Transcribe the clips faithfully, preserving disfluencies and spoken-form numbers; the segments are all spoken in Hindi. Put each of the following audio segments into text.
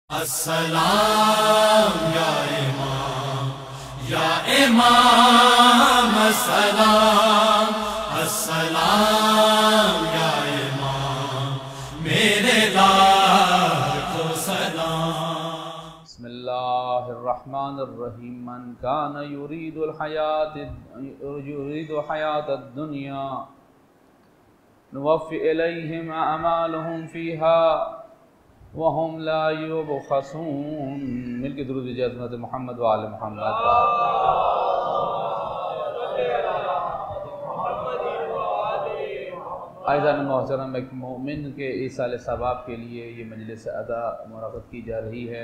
अस्सलाम या इमाम या इमाम अस्सलाम अस्सलाम या इमाम मेरे लाखों सलाम। बिस्मिल्लाहिर्रहमानिर्रहीम। मन कान युरीदुल हयात युरीदु हयातद दुनिया नुवफ़्फ़ि इलैहिम अमालहुम फ़ीहा वहुम ला युबख़सून। मिलके दुरूद भेजिए हज़रत मोहम्मद व आले मोहम्मद। आइज़ान मोहतरम, एक मोमिन के ईसाल सवाब के लिए ये मजलिस अदा मुनअक़िद की जा रही है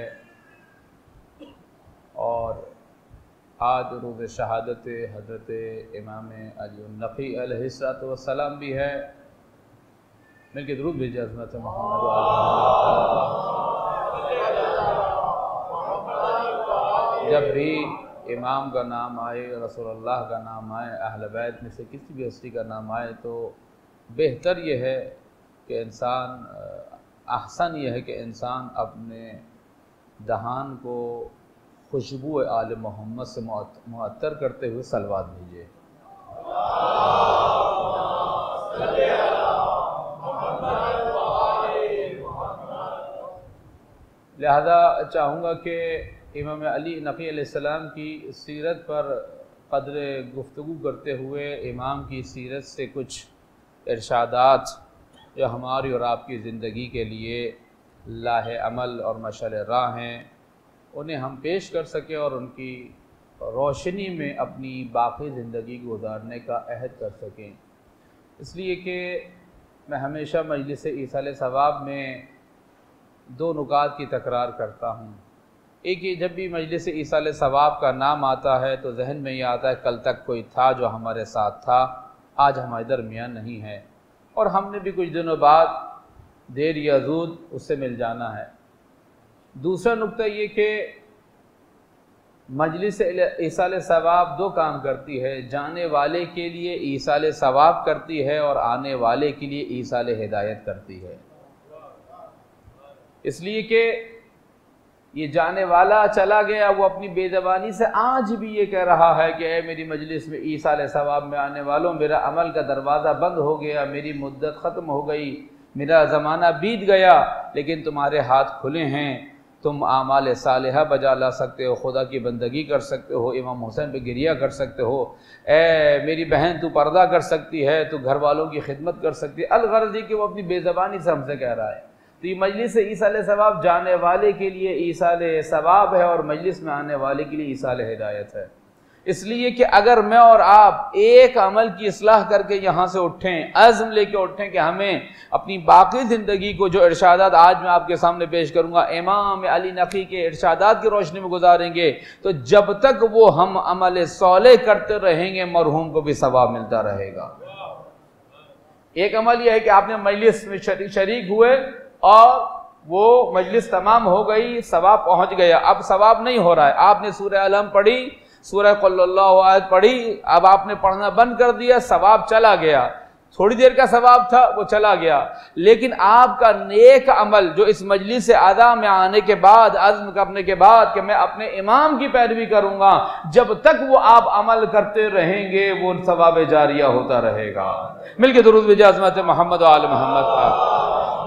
और आज रोज़ शहादत हज़रत इमाम अली नक़ी अलैहिस्सलातु वस्सलाम भी है। मिलके दुरूद भेजिए हज़रत मोहम्मद व आले मोहम्मद। जब भी इमाम का नाम आए, रसूलुल्लाह का नाम आए, अहले बैत में से किसी भी हस्ती का नाम आए तो बेहतर यह है कि इंसान, अहसन यह है कि इंसान अपने दहान को खुशबू आले मोहम्मद से मुअत्तर करते हुए सलवात भेजे। लिहाजा चाहूँगा कि इमाम अली नक़ी अलैहिस्सलाम की सीरत पर क़द्र गुफ्तगू करते हुए इमाम की सीरत से कुछ इरशादात जो हमारी और आपकी ज़िंदगी के लिए लाहे अमल और मशअल राह हैं, उन्हें हम पेश कर सकें और उनकी रोशनी में अपनी बाकी ज़िंदगी गुजारने का अहद कर सकें। इसलिए कि मैं हमेशा मजलिस ईसाल सवाब में दो नुकात की तकरार करता हूँ। एक ये, जब भी मजलिस ईसाल सवाब का नाम आता है तो जहन में ये आता है कल तक कोई था जो हमारे साथ था, आज हमारे दरमियान नहीं है और हमने भी कुछ दिनों बाद देर या ज़ूद उससे मिल जाना है। दूसरा नुक्ता ये कि मजलिस ईसाल सवाब दो काम करती है, जाने वाले के लिए ईसाल सवाब करती है और आने वाले के लिए ईसाल हिदायत करती है। इसलिए कि ये जाने वाला चला गया, वो अपनी बेज़बानी से आज भी ये कह रहा है कि ए मेरी मजलिस में ईसाल सवाब में आने वालों, मेरा अमल का दरवाज़ा बंद हो गया, मेरी मुद्दत ख़त्म हो गई, मेरा ज़माना बीत गया, लेकिन तुम्हारे हाथ खुले हैं, तुम आमाल सालिहा बजा ला सकते हो, खुदा की बंदगी कर सकते हो, इमाम हुसैन पे गिरिया कर सकते हो, ए मेरी बहन तू पर्दा कर सकती है, तू घर वालों की खिदमत कर सकती है। अलगर्ज़ी कि वो अपनी बेज़बानी से हमसे कह रहा है। तो ये मजलिस ईसाल सवाब जाने वाले के लिए ईसाल सवाब है और मजलिस में आने वाले के लिए ईसाल हिदायत है। इसलिए कि अगर मैं और आप एक अमल की इस्लाह करके यहाँ से उठें, अज़्म लेके उठें कि हमें अपनी बाकी ज़िंदगी को, जो इरशादात आज मैं आपके सामने पेश करूँगा इमाम अली नक़ी के इरशादात की रोशनी में गुजारेंगे, तो जब तक वो हम अमल सौले करते रहेंगे मरहूम को भी सवाब मिलता रहेगा। एक अमल यह है कि आपने मजलिस में शरीक हुए और वो मजलिस तमाम हो गई, सवाब पहुँच गया, अब सवाब नहीं हो रहा है। आपने सूरह अलम पढ़ी, सूरह क़ुल हुवल्लाहु अहद पढ़ी, अब आपने पढ़ना बंद कर दिया, सवाब चला गया, थोड़ी देर का सवाब था वो चला गया। लेकिन आपका नेक अमल जो इस मजलिस से आदा में आने के बाद, अज़्म करने के बाद कि मैं अपने इमाम की पैरवी करूँगा, जब तक वो आप अमल करते रहेंगे वो सवाब जारिया होता रहेगा। मिलके दुरूद भेजिए हज़रत मोहम्मद व आले मोहम्मद का।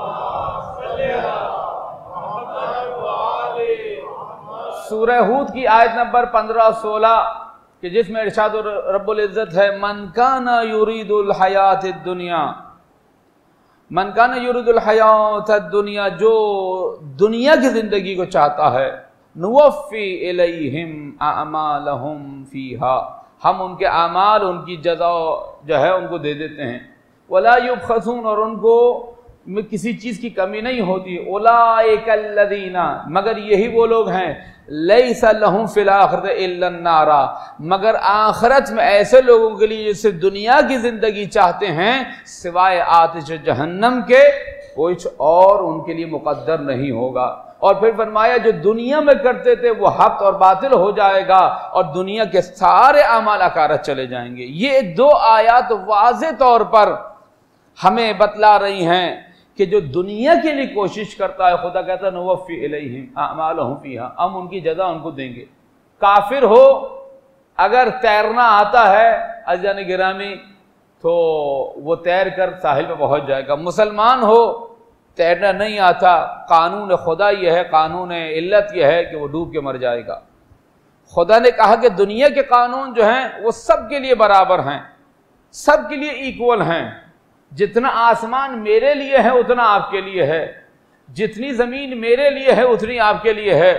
सूरह हूद की आयत नंबर पंद्रह सोलह कि जिसमें इरशाद रब्बुल इज़्ज़त है, मन काना युरीदुल हयातिद दुनिया, मन काना युरीदुल हयातिद दुनिया, जो दुनिया की जिंदगी को चाहता है, नुवफ़्फ़ी इलैहिम अमालहुम फ़ीहा, हम उनके अमाल, उनकी जज़ा जो है उनको दे देते हैं, वला युबख़सून, और उनको में किसी चीज़ की कमी नहीं होती। उलाइकल्लज़ीना, मगर यही वो लोग हैं, लैसा लहुम फिल आखिरति इल्ला नारा, मगर आखिरत में ऐसे लोगों के लिए जैसे दुनिया की ज़िंदगी चाहते हैं सिवाय आतिश जहन्नम के कुछ और उनके लिए मुक़द्दर नहीं होगा। और फिर फरमाया जो दुनिया में करते थे वो हक़ और बातिल हो जाएगा और दुनिया के सारे अमाल अकारत चले जाएंगे। ये दो आयत वाज़े तौर पर हमें बतला रही हैं कि जो दुनिया के लिए कोशिश करता है, खुदा कहता है नुवफ़्फ़ी इलैहिम अअमालहुम फ़ीहा, हम उनकी जज़ा उनको देंगे। काफिर हो, अगर तैरना आता है अज़ीज़ान गिरामी तो वो तैर कर साहिल पे पहुंच जाएगा। मुसलमान हो, तैरना नहीं आता, कानून खुदा यह है, कानून इल्लत यह है कि वो डूब के मर जाएगा। खुदा ने कहा कि दुनिया के कानून जो हैं वो सब के लिए बराबर हैं, सब के लिए इक्वल हैं। जितना आसमान मेरे लिए है उतना आपके लिए है, जितनी जमीन मेरे लिए है उतनी आपके लिए है,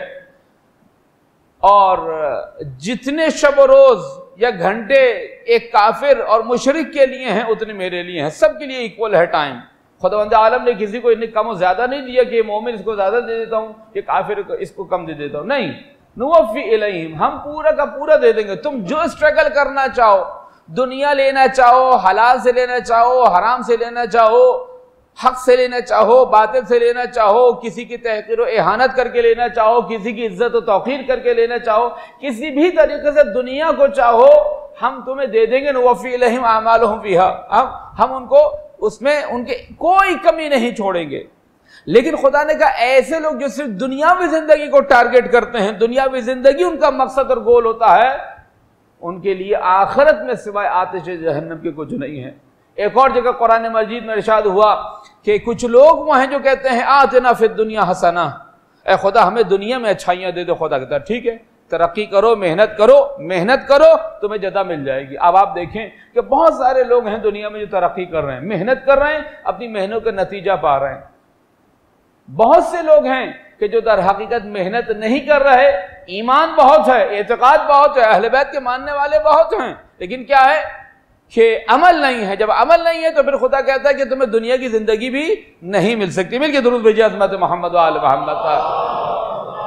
और जितने शब रोज या घंटे एक काफिर और मुशरिक के लिए हैं उतने मेरे लिए हैं। सबके लिए इक्वल है टाइम। खुदावंद आलम ने किसी को इतने कम ज्यादा नहीं दिया कि मोमिन इसको ज्यादा दे देता हूं, ये काफिर को इसको कम दे देता हूं। नहीं, नुवफ़्फ़ी इलैहिम, हम पूरा का पूरा दे देंगे। तुम जो स्ट्रगल करना चाहो, दुनिया लेना चाहो, हलाल से लेना चाहो, हराम से लेना चाहो, हक से लेना चाहो, बातिल से लेना चाहो, किसी की तहकीर और एहानत करके लेना चाहो, किसी की इज्जत और तौक़ीर करके लेना चाहो, किसी भी तरीके से दुनिया को चाहो, हम तुम्हें दे देंगे। नुवफ़्फ़ी इलैहिम अअमालहुम फ़ीहा, हम हम उनको उसमें उनके कोई कमी नहीं छोड़ेंगे। लेकिन खुदा ने कहा ऐसे लोग जो सिर्फ दुनियावी जिंदगी को टारगेट करते हैं, दुनियावी जिंदगी उनका मकसद और गोल होता है, उनके लिए आखिरत में सिवाय आतिश जहन्नम के कुछ नहीं है। एक और जगह कुरान मजीद में इरशाद हुआ कि कुछ लोग वो हैं जो कहते हैं आतिना फिद दुनिया हसना, ए खुदा हमें दुनिया में अच्छाइयां दे दो। खुदा कहता है ठीक है, तरक्की करो, मेहनत करो, मेहनत करो, तुम्हें जज़ा मिल जाएगी। अब आप देखें कि बहुत सारे लोग हैं दुनिया में जो तरक्की कर रहे हैं, मेहनत कर रहे हैं, अपनी मेहनत का नतीजा पा रहे हैं। बहुत से लोग हैं कि जो दर हकीकत मेहनत नहीं कर रहे, ईमान बहुत है, एतकाद बहुत है, अहले बैत के मानने वाले बहुत हैं, लेकिन क्या है कि अमल नहीं है। जब अमल नहीं है तो फिर खुदा कहता है कि तुम्हें दुनिया की जिंदगी भी नहीं मिल सकती। मिल के दुरूद भेजिए अज़मत मोहम्मद व आले मोहम्मद का।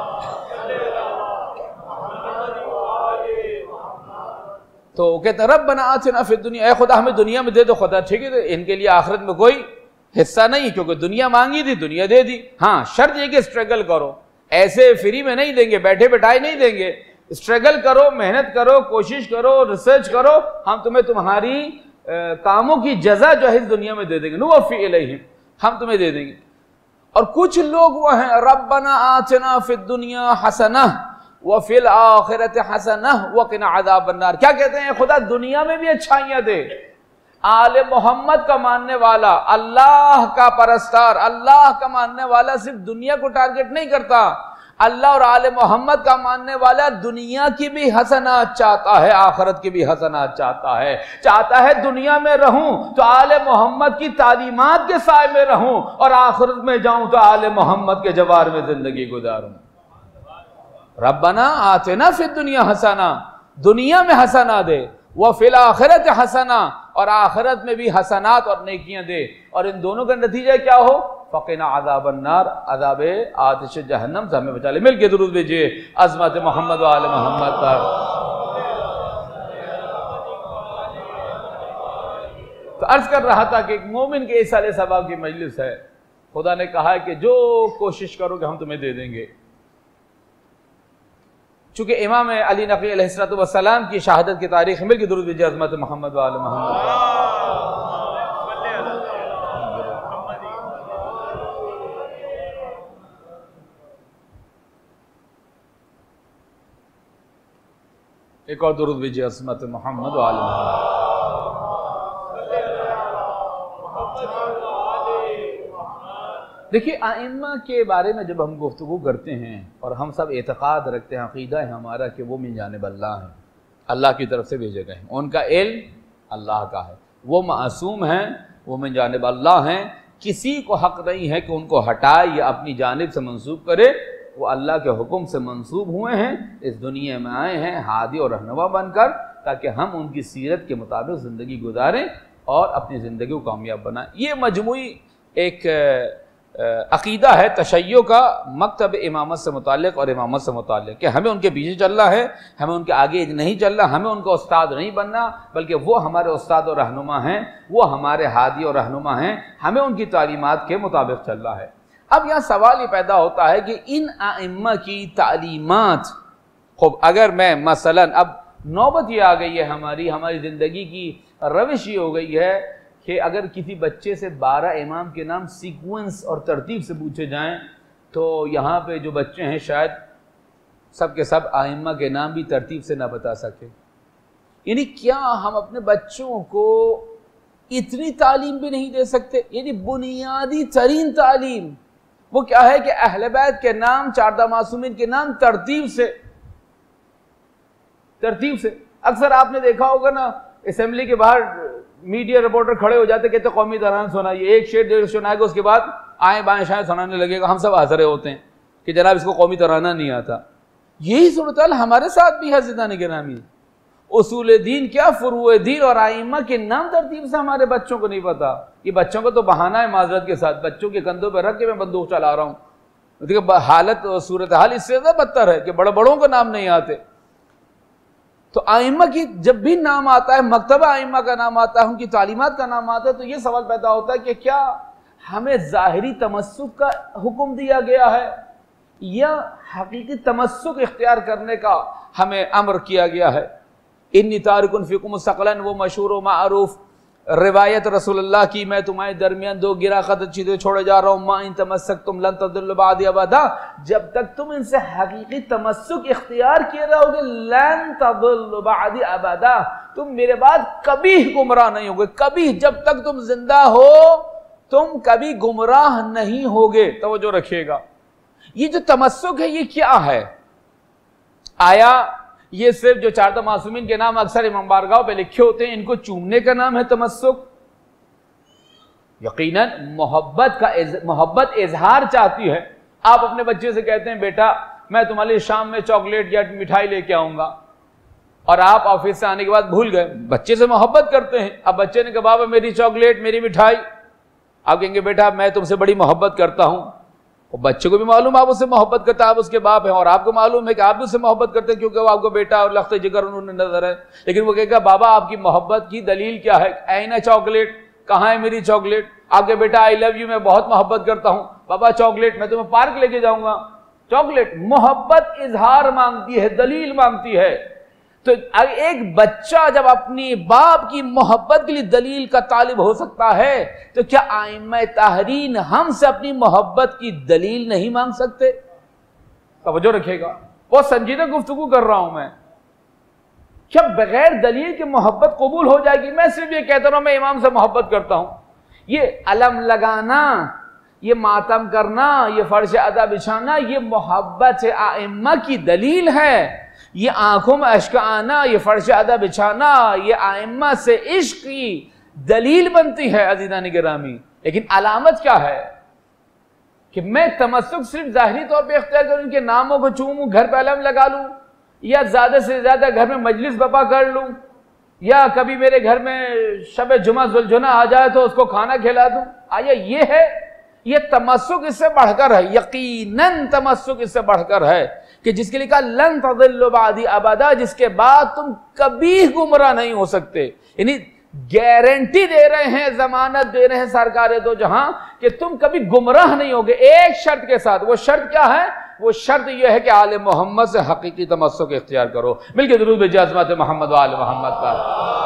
तो कहते रब्बना आतिना फिद दुनिया, ए खुदा हमें दुनिया में दे दो। खुदा ठीक है, इनके लिए आखिरत में कोई हिस्सा नहीं, क्योंकि दुनिया मांगी थी, दुनिया दे दी। हाँ, शर्त ये कि स्ट्रगल करो, ऐसे फ्री में नहीं देंगे, बैठे बैठाए नहीं देंगे। स्ट्रगल करो, मेहनत करो, कोशिश करो, रिसर्च करो, हम तुम्हें तुम्हारी आ, कामों की जजा जो है इस दुनिया में दे देंगे। नुवफ़्फ़ी इलैहिम, हम तुम्हें दे देंगे। और कुछ लोग वो हैं रब्बना आतिना फिद दुनिया हसना व फिल आखिरत हसना व क़िना अज़ाबन नार। क्या कहते हैं? खुदा दुनिया में भी अच्छाइयां दे। आले मोहम्मद का मानने वाला, अल्लाह का परस्तार, अल्लाह का मानने वाला सिर्फ दुनिया को टारगेट नहीं करता। अल्लाह और आले मोहम्मद का मानने वाला दुनिया की भी हसनात चाहता है, आखिरत की भी हसनात चाहता है। चाहता है दुनिया में रहूं तो आले मोहम्मद की तालीमात के साए में रहूं, और आखिरत में जाऊं तो आले मोहम्मद के जवार में जिंदगी गुजारूं। रब्बना आतिना फिद दुनिया हसना, दुनिया में हसना दे, वह फिल आखिरत हसना, और आखिरत में भी हसनात और नेकियां दे। और इन दोनों का नतीजा क्या हो? फ़क़िना अज़ाबन नार, अज़ाबे आतिश जहन्नम से हमें बचा ले। मिल के दुरूद भेजिए अज़मत मोहम्मद व आले मोहम्मद पर। तो अर्ज कर रहा था कि एक मोमिन के इसाले सवाब की मजलिस है। खुदा ने कहा है कि जो कोशिश करोगे हम तुम्हें दे देंगे। चूंकि इमाम अली नक़वी अलैहिस्सलातु वस्सलाम की शहादत की तारीख मिल की दुरूद भेजिए अज़मत मोहम्मद व आले मोहम्मद। एक और दुरूद भेजिए अज़मत मोहम्मद व आले मोहम्मद। देखिए, आइम्मा के बारे में जब हम गुफ्तगू करते हैं और हम सब एतक़ाद रखते हैं, अक़ीदा है हमारा कि वो मिन जानिब अल्लाह हैं, अल्लाह की तरफ से भेजे गए हैं, उनका इल्म अल्लाह का है, वो मासूम हैं, वो मिन जानिब अल्लाह हैं, किसी को हक़ नहीं है कि उनको हटाए या अपनी जानिब से मंसूब करे। वो अल्लाह के हुक्म से मंसूब हुए हैं, इस दुनिया में आए हैं हादी और रहनुमा बनकर, ताकि हम उनकी सीरत के मुताबिक ज़िंदगी गुजारें और अपनी ज़िंदगी को कामयाब बनाएं। ये मजमूई एक अक़ीदा है तशय्यो का, मकतब इमामत से मुताल्लिक़ और इमामत से मुताल्लिक़, कि हमें उनके पीछे चलना है, हमें उनके आगे नहीं चलना, हमें उनका उस्ताद नहीं बनना, बल्कि वो हमारे उस्ताद और रहनुमा हैं, वो हमारे हादी और रहनुमा हैं, हमें उनकी तालीमात के मुताबिक चलना है। अब यहाँ सवाल ये पैदा होता है कि इन आइम्मा की तालीमात, खूब अगर मैं मसलन अब नौबत ये आ गई है, हमारी हमारी ज़िंदगी की रविश ये हो गई है कि अगर किसी बच्चे से बारह इमाम के नाम सीक्वेंस और तरतीब से पूछे जाएं तो यहाँ पे जो बच्चे हैं शायद सब के सब आइम्मा के नाम भी तरतीब से ना बता सके। यानी क्या हम अपने बच्चों को इतनी तालीम भी नहीं दे सकते? यानी बुनियादी तरीन तालीम वो क्या है कि अहले बैत के नाम, चारदा मासूमिन के नाम तरतीब से तरतीब से अक्सर आपने देखा होगा ना, असेंबली के बाहर मीडिया रिपोर्टर खड़े हो जाते, कहते कौमी तराना सुनाइए, एक शेर डेढ़ सुनाएगा, उसके बाद आए बाएं शायद सुनाने लगेगा, हम सब हंस रहे होते हैं कि जनाब इसको कौमी तराना नहीं आता। यही सूरत हमारे साथ भी है ज़िदानी गिरामी। उसूल दीन क्या, फुरूए दीन और आइम्मा के नाम तरतीब से हमारे बच्चों को नहीं पता। ये बच्चों को तो बहाना है माजरत के साथ, बच्चों के कंधों पर रख के मैं बंदूक चला रहा हूँ। देखिए हालत और सूरत हाल इससे ज़्यादा बदतर है कि बड़े बड़ों को नाम नहीं आते। तो आइम्मा की जब भी नाम आता है, मकतबा आइम्मा का नाम आता है, उनकी तालीमात का नाम आता है, तो ये सवाल पैदा होता है कि क्या हमें ज़ाहिरी तमस्सुक का हुक्म दिया गया है या हकीकी तमस्सुक इख्तियार करने का हमें अमर किया गया है। इन्नी तारिकुन फ़ीकुम मुस्तक़लन, वो मशहूर व मारूफ रिवायत रसूलुल्लाह की, मैं तुम्हारे दरमियान दो गिरा खत चीज़ें छोड़े जा रहा हूँ, मा इन तमस्सकतुम लन तज़िल्लू बअदी अबदा, जब तक तुम इनसे हकीकी तमस्सुक इख्तियार किए रहोगे, लन तज़िल्लू बअदी अबदा, तुम मेरे बाद कभी गुमराह नहीं होगे। कभी, जब तक तुम जिंदा हो तुम कभी गुमराह नहीं होगे। तवज्जो रखिएगा, ये जो तमस्सुक है ये क्या है? आया ये सिर्फ जो चारदा मासूमिन के नाम अक्सर इमाम बारगाह पे लिखे होते हैं इनको चूमने का नाम है तमस्सुक? यकीनन मोहब्बत का मोहब्बत इजहार चाहती है। आप अपने बच्चे से कहते हैं बेटा मैं तुम्हारे लिए शाम में चॉकलेट या मिठाई लेके आऊंगा, और आप ऑफिस से आने के बाद भूल गए। बच्चे से मोहब्बत करते हैं, अब बच्चे ने कहा बाबा मेरी चॉकलेट मेरी मिठाई, आप कहेंगे बेटा मैं तुमसे बड़ी मोहब्बत करता हूं। और बच्चे को भी मालूम आप उससे मोहब्बत करते हैं, आप उसके बाप हैं, और आपको मालूम है कि आप भी उससे मोहब्बत करते हैं क्योंकि वो आपको बेटा और लख्त जिगर उन्होंने नजर है। लेकिन वो कहेगा बाबा आपकी मोहब्बत की दलील क्या है? ऐना चॉकलेट, कहाँ है मेरी चॉकलेट? आपके बेटा आई लव यू, मैं बहुत मोहब्बत करता हूँ, बाबा चॉकलेट, मैं तुम्हें पार्क लेके जाऊंगा। चॉकलेट मोहब्बत इजहार मांगती है, दलील मांगती है। तो एक बच्चा जब अपनी बाप की मोहब्बत के लिए दलील का तालिब हो सकता है, तो क्या आइम्मा ताहरीन हमसे अपनी मोहब्बत की दलील नहीं मांग सकते? तवज्जो रखिएगा, बहुत संजीदा गुफ्तगू कर रहा हूं मैं। क्या बगैर दलील के मोहब्बत कबूल हो जाएगी? मैं सिर्फ ये कहता रहा हूं मैं इमाम से मोहब्बत करता हूं। ये अलम लगाना, ये मातम करना, ये फर्श अदा बिछाना, ये मोहब्बत आइम्मा की दलील है। ये आंखों में अश्क आना, ये फर्श अदा बिछाना, ये आइम्मा से इश्क की दलील बनती है अज़ीज़ान गिरामी। लेकिन अलामत क्या है कि मैं तमस्सुक सिर्फ ज़ाहिरी तौर पे इख्तियार करूं, इनके नामों को चूमूं, घर पे अलम लगा लूं, या ज्यादा से ज्यादा घर में मजलिस बपा कर लूं, या कभी मेरे घर में शब जुमा जुलझुना आ जाए तो उसको खाना खिला दूं? आया ये है? ये तमस्सुक इससे बढ़कर है, यकीनन तमस्सुक इससे बढ़कर है कि जिसके लिए कहा लन तज़िल्लू बअदी अबदा, जिसके बाद तुम कभी गुमराह नहीं हो सकते। यानी गारंटी दे रहे हैं, जमानत दे रहे हैं सरकार दो जहां कि तुम कभी गुमराह नहीं होगे, एक शर्त के साथ। वो शर्त क्या है? वो शर्त यह है कि आले मोहम्मद से हकीकी तमस्सुक इख्तियार करो। मिलके दुरूद भेजिए अज़मत मोहम्मद व आले मोहम्मद पर।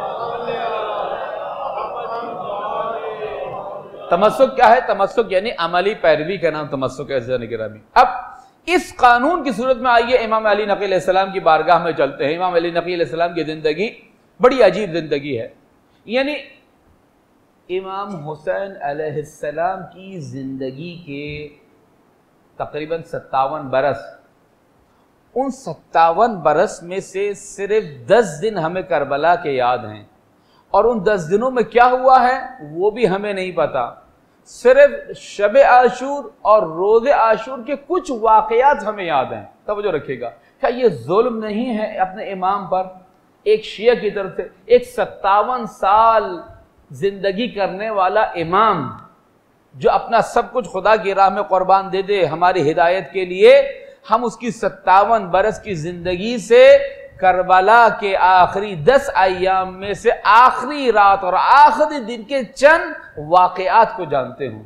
तमस्सुक क्या है? तमस्सुक यानी अमली पैरवी का नाम तमस्सुक है। अब इस कानून की सूरत में आइए इमाम अली नक़ी अलैहिस्सलाम की बारगाह में चलते हैं। इमाम अली नक़ी अलैहिस्सलाम की जिंदगी बड़ी अजीब जिंदगी है। यानी इमाम हुसैन अलैहिस्सलाम की जिंदगी के तकरीबन सत्तावन बरस, उन सत्तावन बरस में से सिर्फ दस दिन हमें करबला के याद हैं, और उन दस दिनों में क्या हुआ है वो भी हमें नहीं पता। सिर्फ शब आशूर और रोज़ आशूर के कुछ वाक़यात हमें याद हैं। तवज्जो रखिएगा, क्या ये जुल्म नहीं है अपने इमाम पर? एक शिया की तरफ से एक सत्तावन साल जिंदगी करने वाला इमाम जो अपना सब कुछ खुदा की राह में कुर्बान दे दे हमारी हिदायत के लिए, हम उसकी सत्तावन बरस की जिंदगी से करबला के आखिरी दस अय्याम में से आखिरी रात और आखिरी दिन के चंद वाक़यात को जानते हो।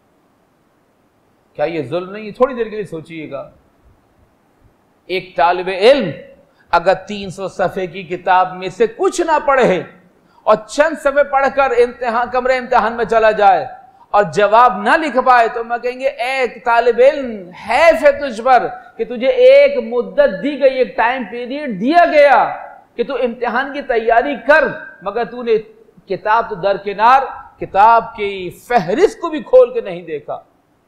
क्या ये जुल्म नहीं? थोड़ी देर के लिए सोचिएगा। एक तालिब इल्म अगर तीन सौ सफ़े की किताब में से कुछ ना पढ़े और चंद सफ़े पढ़कर इम्तिहान कमरे इम्तिहान में चला जाए और जवाब ना लिख पाए तो मैं कहेंगे एक तालिब इल्म हैफ है तुझ पर कि तुझे एक मुद्दत दी गई, एक टाइम पीरियड दिया गया कि तू इम्तिहान की तैयारी कर, मगर तूने किताब तो दरकिनार, किताब की फहरिस्त को भी खोल के नहीं देखा।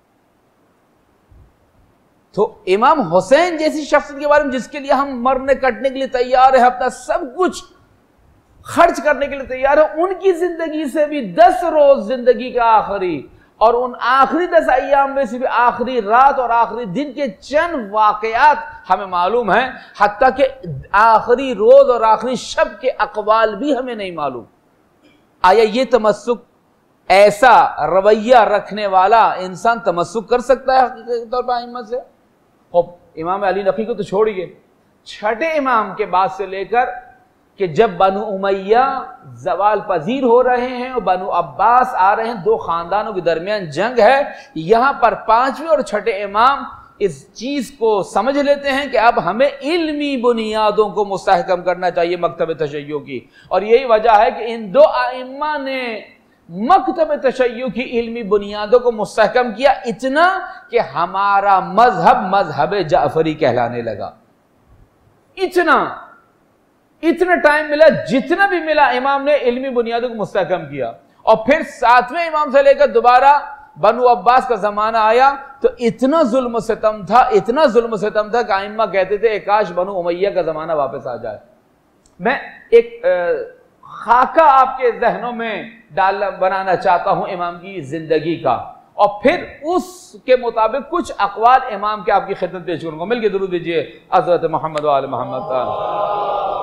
तो इमाम हुसैन जैसी शख्सियत के बारे में जिसके लिए हम मरने कटने के लिए तैयार है, अपना सब कुछ खर्च करने के लिए तैयार है, उनकी जिंदगी से भी दस रोज जिंदगी का आखिरी और उन आखिरी दस अय्याम में से भी आखिरी रात और आखिरी दिन के चंद वाकयात हमें मालूम है, हत्ता कि आखिरी रोज और आखिरी शब के अकवाल भी हमें नहीं मालूम। आया ये तमस्सुक, ऐसा रवैया रखने वाला इंसान तमस्सुक कर सकता है हकीकत तौर पर अइम्मा से? इमाम अली नकी को तो छोड़िए, छठे इमाम के बाद से लेकर कि जब बनु उमैया जवाल पजीर हो रहे हैं और बनु अब्बास आ रहे हैं, दो खानदानों के दरमियान जंग है, यहां पर पांचवें और छठे इमाम इस चीज को समझ लेते हैं कि अब हमें इल्मी बुनियादों को मुस्तहकम करना चाहिए मकतब तशय्युअ की। और यही वजह है कि इन दो आइम्मा ने मकतब तशय्युअ की इल्मी बुनियादों को मुस्तहकम किया, इतना कि हमारा मजहब मजहब जाफरी कहलाने लगा। इतना इतना टाइम मिला, जितना भी मिला इमाम ने इल्मी बुनियादों को मुस्तहकम किया। और फिर सातवें इमाम से लेकर दोबारा बनु अब्बास का जमाना आया तो इतना जुल्म सितम था, इतना जुल्म सितम था कि आइम्मा कहते थे काश बनु उमैया का जमाना वापस आ जाए। मैं एक खाका आपके जहनों में डाल बनाना चाहता हूं इमाम की जिंदगी का, और फिर उसके मुताबिक कुछ अकवाल इमाम के आपकी खिदमत पेश करूंगा। मिलकर दुरूद दीजिए हज़रत मोहम्मद व आले मोहम्मद।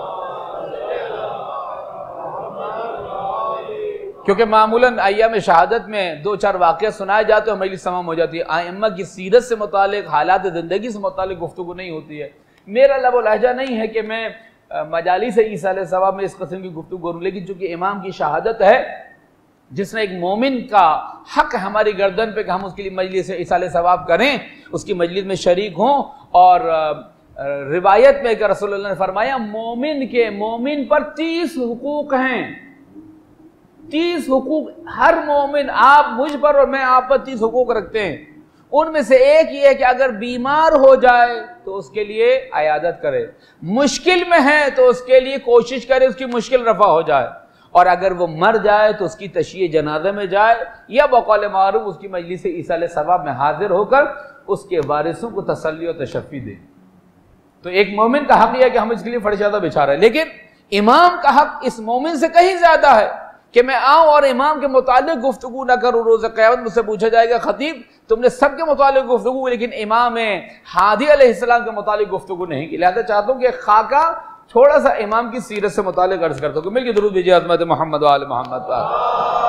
क्योंकि मामूलन अय्याम शहादत में दो चार वाक़या सुनाए जाते हैं, मजलिस तमाम हो जाती है। आइम्मा की सीरत से मुतालिक, हालात ज़िंदगी से मुतालिक गुफ्तगू नहीं होती है। मेरा लब व लहजा नहीं है कि मैं मजालिस ईसा अलैहि सवाब में इस किस्म की गुफ्तगू करूँ, लेकिन चूँकि इमाम की शहादत है, जिसने एक मोमिन का हक हमारी गर्दन पे कि हम उसके लिए मजलिस ईसा अलैहि सवाब करें, उसकी मजलिस में शरीक हों। और रिवायत में रसूलुल्लाह ने फरमाया मोमिन के मोमिन पर तीस हुकूक हैं, तीस हुकूक। हर मोमिन, आप मुझ पर और मैं आप पर तीस हुकूक रखते हैं। उनमें से एक ये है कि अगर बीमार हो जाए तो उसके लिए अयादत करे, मुश्किल में है तो उसके लिए कोशिश करे उसकी मुश्किल रफा हो जाए, और अगर वो मर जाए तो उसकी तशय्ये जनाज़े में जाए या बकौल मारूफ उसकी मजलिस ईसा अलैहि सवाब में हाजिर होकर उसके वारिसों को तसल्ली और तशफ़ी दे। तो एक मोमिन का हक यह है कि हम इसके लिए फरिशादा बिछा रहे हैं, लेकिन इमाम का हक इस मोमिन से कहीं ज्यादा है कि मैं आऊं और इमाम के मुतालिक गुफ्तगू ना करूं। रोज़ क़यामत मुझसे पूछा जाएगा खतीब तुमने सबके मुतालिक गुफ्तगू लेकिन इमाम हादी अलैहिस्सलाम के मुतालिक गुफ्तगू नहीं की। लिहाजा चाहता हूं कि खाका थोड़ा सा इमाम की सीरत से मुतालिक अर्ज करता हूं। मिलकर दुरूद भेजिए हज़रत मोहम्मद व आले मोहम्मद पर।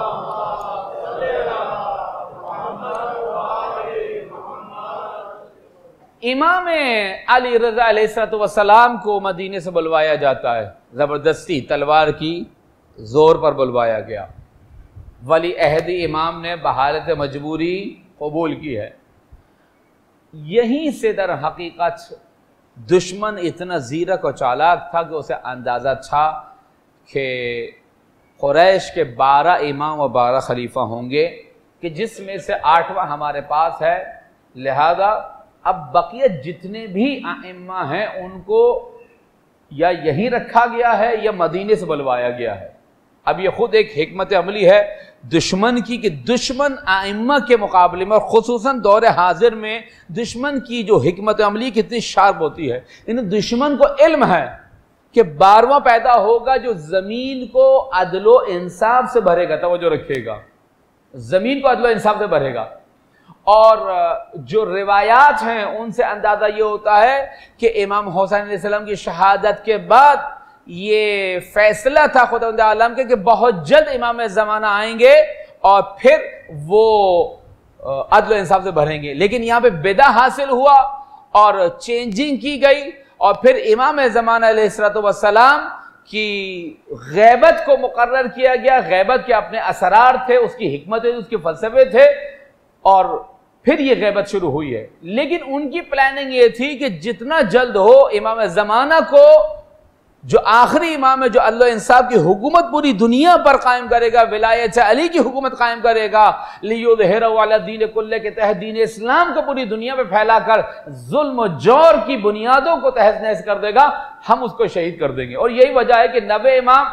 इमाम अली रज़ा अलैहिस्सलाम को मदीने से बुलवाया जाता है, जबरदस्ती तलवार की जोर पर बुलवाया गया। वली अहद इमाम ने बहालत मजबूरी कबूल की है। यहीं से दर हकीकत दुश्मन इतना ज़ीरक और चालाक था कि उसे अंदाज़ा था कि कुरैश के बारह इमाम और बारह खलीफा होंगे, कि जिसमें से आठवां हमारे पास है। लिहाजा अब बकिया जितने भी आइम्मा हैं उनको या यहीं रखा गया है या मदीने से बुलवाया गया है। अब यह खुद एक हिकमत अमली है दुश्मन की कि दुश्मन आइम्मा के मुकाबले में और खुसूसन दौर हाजिर में दुश्मन की जो हिकमत अमली कितनी शार्प होती है। इन दुश्मन को इल्म है कि बारवां पैदा होगा जो जमीन को अदलो इंसाफ से भरेगा, तवज्जो रखिएगा, जमीन को अदलो इंसाफ से भरेगा। और जो रिवायात हैं उनसे अंदाजा ये होता है कि इमाम हुसैन अलैहिस्सलाम की शहादत के बाद ये फैसला था खुदावंद आलम के कि बहुत जल्द इमाम ज़माना आएंगे और फिर वो अदल इंसाफ से भरेंगे। लेकिन यहाँ पे बिदा हासिल हुआ और चेंजिंग की गई, और फिर इमाम ज़माना अलैहिस्सलाम की गैबत को मुकर्रर किया गया। गैबत के अपने असरार थे, उसकी हिकमत थे, उसके फलसफे थे, और फिर ये गैबत शुरू हुई है। लेकिन उनकी प्लानिंग ये थी कि जितना जल्द हो इमाम ज़माना को जो आखिरी इमाम है, जो अल्लाह इंसाफ की हुकूमत पूरी दुनिया पर कायम करेगा, विलायत अली की हुकूमत कायम करेगा, लियुज़हिरहु अला दीन कुल्ले के तहत दीन इस्लाम को पूरी दुनिया में फैलाकर जुल्म जोर की बुनियादों को तहस नहस कर देगा, हम उसको शहीद कर देंगे। और यही वजह है कि नबे इमाम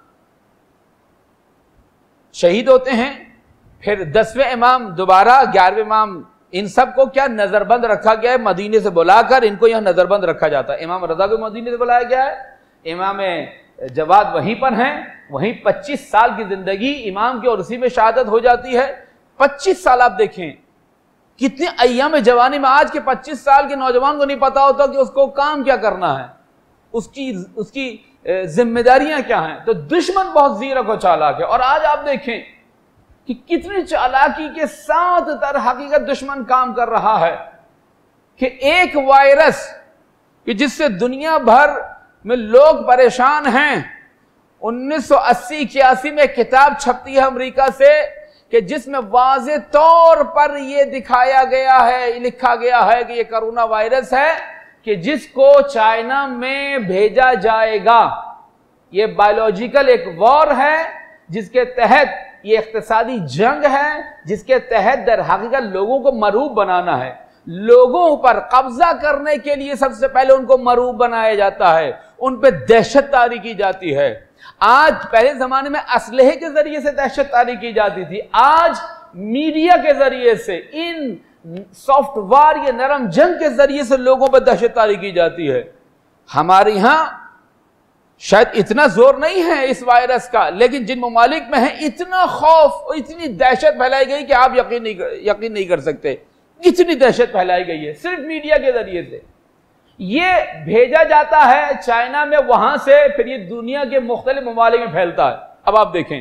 शहीद होते हैं, फिर दसवें इमाम दोबारा, ग्यारहवें इमाम, इन सब को क्या नजरबंद रखा गया है, मदीने से बुलाकर इनको यहां नजरबंद रखा जाता है। इमाम रजा को मदीने से बुलाया गया है, इमाम जवाद वहीं पर हैं, वहीं पच्चीस साल की जिंदगी इमाम की और उसी में शहादत हो जाती है। पच्चीस साल आप देखें कितने अय्याम जवानी में, आज के पच्चीस साल के नौजवान को नहीं पता होता कि उसको काम क्या करना है, उसकी उसकी जिम्मेदारियां क्या हैं। तो दुश्मन बहुत ज़ीरक और चालाक है। और आज आप देखें कि कितनी चालाकी के साथ दर हकीकत दुश्मन काम कर रहा है कि एक वायरस कि जिससे दुनिया भर में लोग परेशान हैं। उन्नीस सौ अस्सी इक्यासी में किताब छपती है अमेरिका से कि जिसमें वाज़े तौर पर यह दिखाया गया है, लिखा गया है कि यह कोरोना वायरस है कि जिसको चाइना में भेजा जाएगा। यह बायोलॉजिकल एक वॉर है जिसके तहत ये इख्तिसादी जंग है, जिसके तहत दर हकीकत लोगों को मरूब बनाना है। लोगों पर कब्जा करने के लिए सबसे पहले उनको मरूब बनाया जाता है, उन पे दहशत तारी की जाती है। आज पहले जमाने में असलहे के जरिए से दहशत तारी की जाती थी, आज मीडिया के जरिए से, इन सॉफ्टवेयर या नरम जंग के जरिए से लोगों पर दहशत तारी की जाती है। हमारे यहां शायद इतना जोर नहीं है इस वायरस का, लेकिन जिन ममालिक में है इतना खौफ और इतनी दहशत फैलाई गई कि आप यकीन नहीं यकीन नहीं कर सकते। इतनी दहशत फैलाई गई है सिर्फ मीडिया के जरिए से। ये भेजा जाता है चाइना में, वहां से फिर ये दुनिया के मुख्तलिफ ममालिक में फैलता है। अब आप देखें,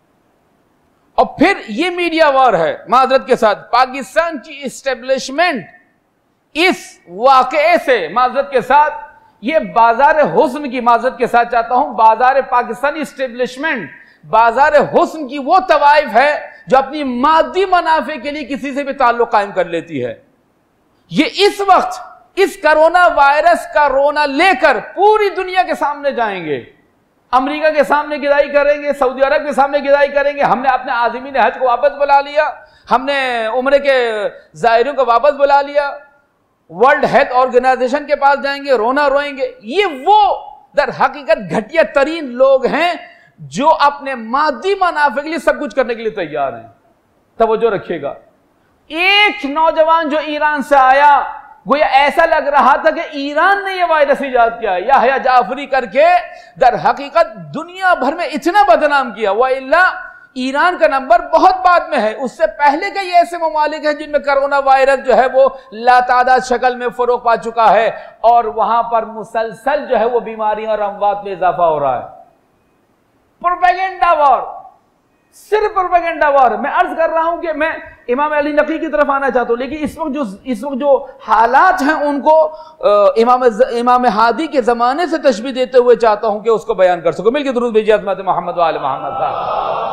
और फिर ये मीडिया वॉर है माजरत के साथ। पाकिस्तान की इस्टेब्लिशमेंट इस वाकये से माजरत के साथ, ये बाजार हुस्न की, माजरत के साथ चाहता हूं, बाजार पाकिस्तानी इस्टेब्लिशमेंट बाजार हुस्न की वो तवाइफ है जो अपनी मादी मुनाफे के लिए किसी से भी ताल्लुक कायम कर लेती है। ये इस वक्त इस कोरोना वायरस का रोना लेकर पूरी दुनिया के सामने जाएंगे, अमेरिका के सामने गिदाई करेंगे, सऊदी अरब के सामने गिदाई करेंगे। हमने अपने आज़मीन हज को वापस बुला लिया, हमने उम्रे के ज़ायरों को वापस बुला लिया, वर्ल्ड हेल्थ ऑर्गेनाइजेशन के पास जाएंगे, रोना रोएंगे। ये वो दर हकीकत घटिया तरीन लोग हैं जो अपने मादी मुनाफे के लिए सब कुछ करने के लिए तैयार हैं। तवज्जो रखिएगा, एक नौजवान जो ईरान से आया, गोया ऐसा लग रहा था कि ईरान ने यह वायरस इजाद किया है, याहया जाफरी करके दर हकीकत दुनिया भर में इतना बदनाम किया। वइल्ला ईरान का नंबर बहुत बाद में है, उससे पहले कई ऐसे ममालिक हैं जिनमें कोरोना वायरस जो है वो लातादाद शक्ल में फरोग पा चुका है और वहां पर मुसलसल जो है वो बीमारियां और अमवात में इजाफा हो रहा है। प्रोपेगेंडा वॉर, सिर्फ प्रोपेगेंडा वॉर। मैं अर्ज कर रहा हूं कि मैं इमाम अली नकी की तरफ आना चाहता हूं, लेकिन इस वक्त जो इस वक्त जो हालात हैं उनको इमाम इमाम हादी के जमाने से तशबीह देते हुए चाहता हूं कि उसको बयान कर सको। मिलकर दुरूद भेजिए अज़मत मोहम्मद व आले मोहम्मद का।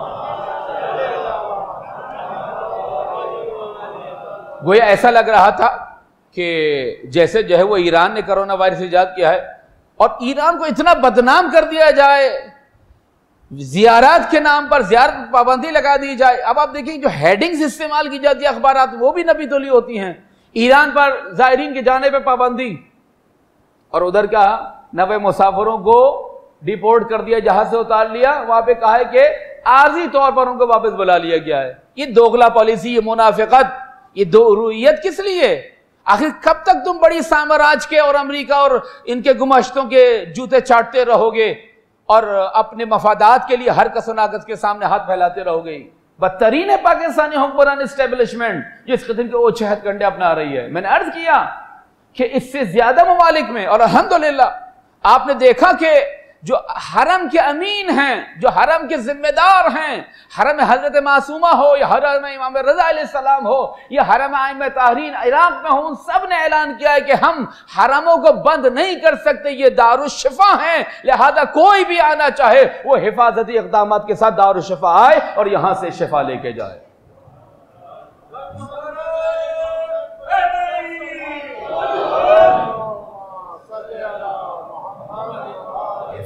गोया ऐसा लग रहा था कि जैसे जो है वो ईरान ने कोरोना वायरस इजाद किया है और ईरान को इतना बदनाम कर दिया जाए, जियारत के नाम पर जियारत पर पाबंदी लगा दी जाए। अब आप देखिए जो हेडिंग्स इस्तेमाल की जाती है अखबारात, वो भी नबी तोली होती हैं। ईरान पर जायरीन के जाने पर पाबंदी, और उधर क्या नवे मुसाफिरों को डिपोर्ट कर दिया, जहाज से उतार लिया। वहां पे कहा है कि आर्जी तौर पर उनको वापस बुला लिया गया है। ये दोगला पॉलिसी, ये मुनाफिकत, ये दो रुइयत किस लिए? आखिर कब तक तुम बड़ी साम्राज्य के और अमेरिका और इनके गुमाश्तों के जूते चाटते रहोगे और अपने मफादात के लिए हर कसनाकस के सामने हाथ फैलाते रहोगे? बदतरीन है पाकिस्तानी हुक्मरान एस्टेब्लिशमेंट जो इस किस्म के ओछे हथकंडे अपना रही है। मैंने अर्ज किया कि इससे ज्यादा ममालिक में, और अल्हम्दुलिल्लाह आपने देखा कि जो हरम के अमीन हैं, जो हरम के जिम्मेदार हैं, हरम हजरत मासूमा हो या हरम इमाम रजा अलैहिस्सलाम हो या हरम आइम ताहरीन इराक में हो, उन सब ने ऐलान किया है कि हम हरमों को बंद नहीं कर सकते, ये दारुशिफा हैं, लिहाजा कोई भी आना चाहे वो हिफाजती इक़दाम के साथ दारुशिफा आए और यहां से शिफा लेके जाए।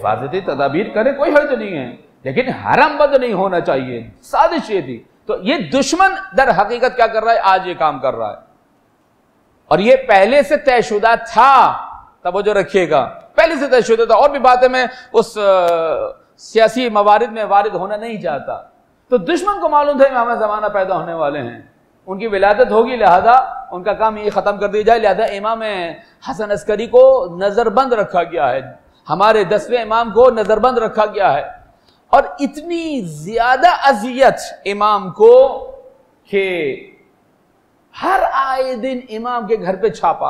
हिफाजती तदाबीर करे, कोई हर्ज नहीं है, लेकिन हरम बंद नहीं होना चाहिए। साजिश ये थी। तो ये दुश्मन दर हकीकत क्या कर रहा है, आज ये काम कर रहा है, और ये पहले से तयशुदा था। तवज्जो रखिएगा, पहले से तयशुदा था। और भी बातें मैं उस सियासी मवारिद में वारिद होना नहीं चाहता। तो दुश्मन को मालूम था इमाम ज़माना पैदा होने वाले हैं, उनकी विलादत होगी, लिहाजा उनका काम ये ख़त्म कर दिया जाए। लिहाजा इमाम हसन अस्करी को नज़रबंद रखा गया है, हमारे दसवें इमाम को नज़रबंद रखा गया है। और इतनी ज़्यादा अजियत इमाम को कि हर आए दिन इमाम के घर पे छापा,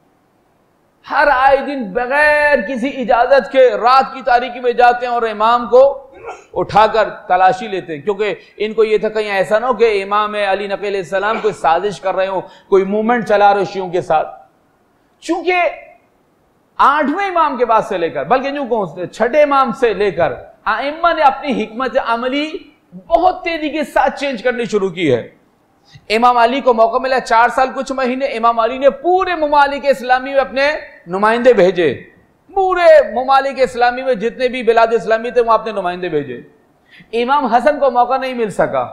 हर आए दिन बगैर किसी इजाजत के रात की तारीकी में जाते हैं और इमाम को उठाकर तलाशी लेते हैं, क्योंकि इनको यह था कहीं ऐसा ना हो कि इमाम अली नक़ी अलैहिस्सलाम कोई साजिश कर रहे हो, कोई मूवमेंट चला रहे शियों के साथ। चूंकि आठवें इमाम के बाद से लेकर, बल्कि यूं कहूं छठे इमाम से लेकर आइम्मा ने अपनी हिकमत अमली बहुत तेजी के साथ चेंज करनी शुरू की है। इमाम अली को मौका मिला चार साल कुछ महीने, इमाम अली ने पूरे मुमालिक इस्लामी में अपने नुमाइंदे भेजे, पूरे मुमालिक इस्लामी में जितने भी बिलाद इस्लामी थे वहां अपने नुमाइंदे भेजे। इमाम हसन को मौका नहीं मिल सका,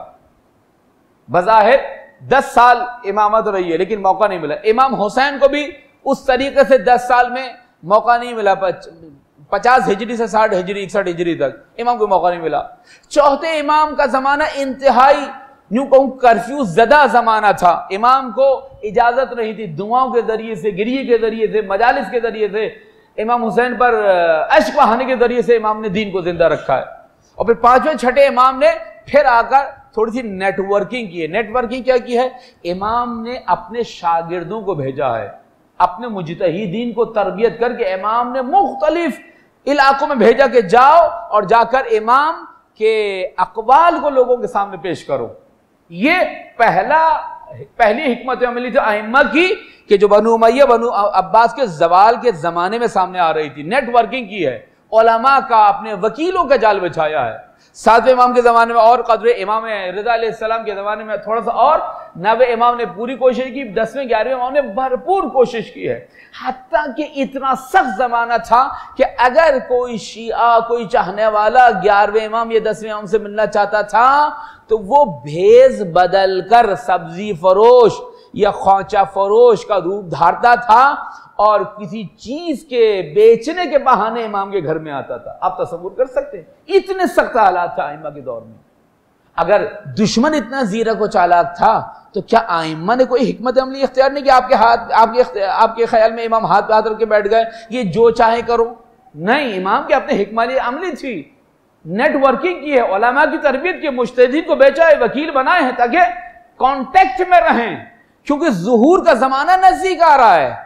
बज़ाहिर दस साल इमामत रही है लेकिन मौका नहीं मिला। इमाम हुसैन को भी उस तरीके से दस साल में मौका नहीं मिला, पचास हिजरी से साठ हिजरी इकसठ हिजरी तक इमाम को मौका नहीं मिला। चौथे इमाम का जमाना इंतहाई यूं कहूं कर्फ्यू ज़दा जमाना था, इमाम को इजाजत नहीं थी, दुआओं के जरिए से, गिरिये के जरिए से, मजालिस के जरिए से इमाम हुसैन पर अश्क बहाने के जरिए से इमाम ने दीन को जिंदा रखा है। और फिर पांचवें छठे इमाम ने फिर आकर थोड़ी सी नेटवर्किंग की है। नेटवर्किंग क्या की है, इमाम ने अपने शागिर्दों को भेजा है, अपने मुजतहीदीन को तरबियत करके इमाम ने मुख्तलिफ इलाकों में भेजा कि जाओ और जाकर इमाम के अक़वाल को लोगों के सामने पेश करो। ये पहला पहली हिकमत अमली थी आइम्मा की कि जो बनु उमय्या बनु अब्बास के जवाल के जमाने में सामने आ रही थी। नेटवर्किंग की है, उलमा का, अपने वकीलों का जाल बिछाया है। सातवें इमाम के ज़माने में और कदर इमाम रिज़ा अलैहिस्सलाम के ज़माने में थोड़ा सा और, नवे इमाम ने पूरी कोशिश की, दसवें ग्यारहवें इमाम ने भरपूर कोशिश की है। हत्ता कि इतना सख्त ज़माना था कि अगर कोई शिया, कोई चाहने वाला ग्यारहवें इमाम या दसवें इमाम से मिलना चाहता था तो वो भेज बदल कर सब्जी फरोश या खोचा फरोश का रूप धारता था और किसी चीज के बेचने के बहाने इमाम के घर में आता था। आप तसव्वुर कर सकते हैं, इतने सख्त हालात था आइम्मा के दौर में। अगर दुश्मन इतना जीरक व चालाक था तो क्या आइम्मा ने कोई हिकमत अमली इख्तियार नहीं कि आपके हाथ आपके आपके ख्याल में इमाम हाथ पे हाथ रख के बैठ गए, ये जो चाहे करो? नहीं, इमाम के अपने हिकमत अमली थी, नेटवर्किंग की है, उलमा की तरबियत की, मुज्तहिदीन को बेचा है, वकील बनाए हैं ताकि कांटेक्ट में रहें, क्योंकि ज़ुहूर का जमाना नजदीक आ रहा है।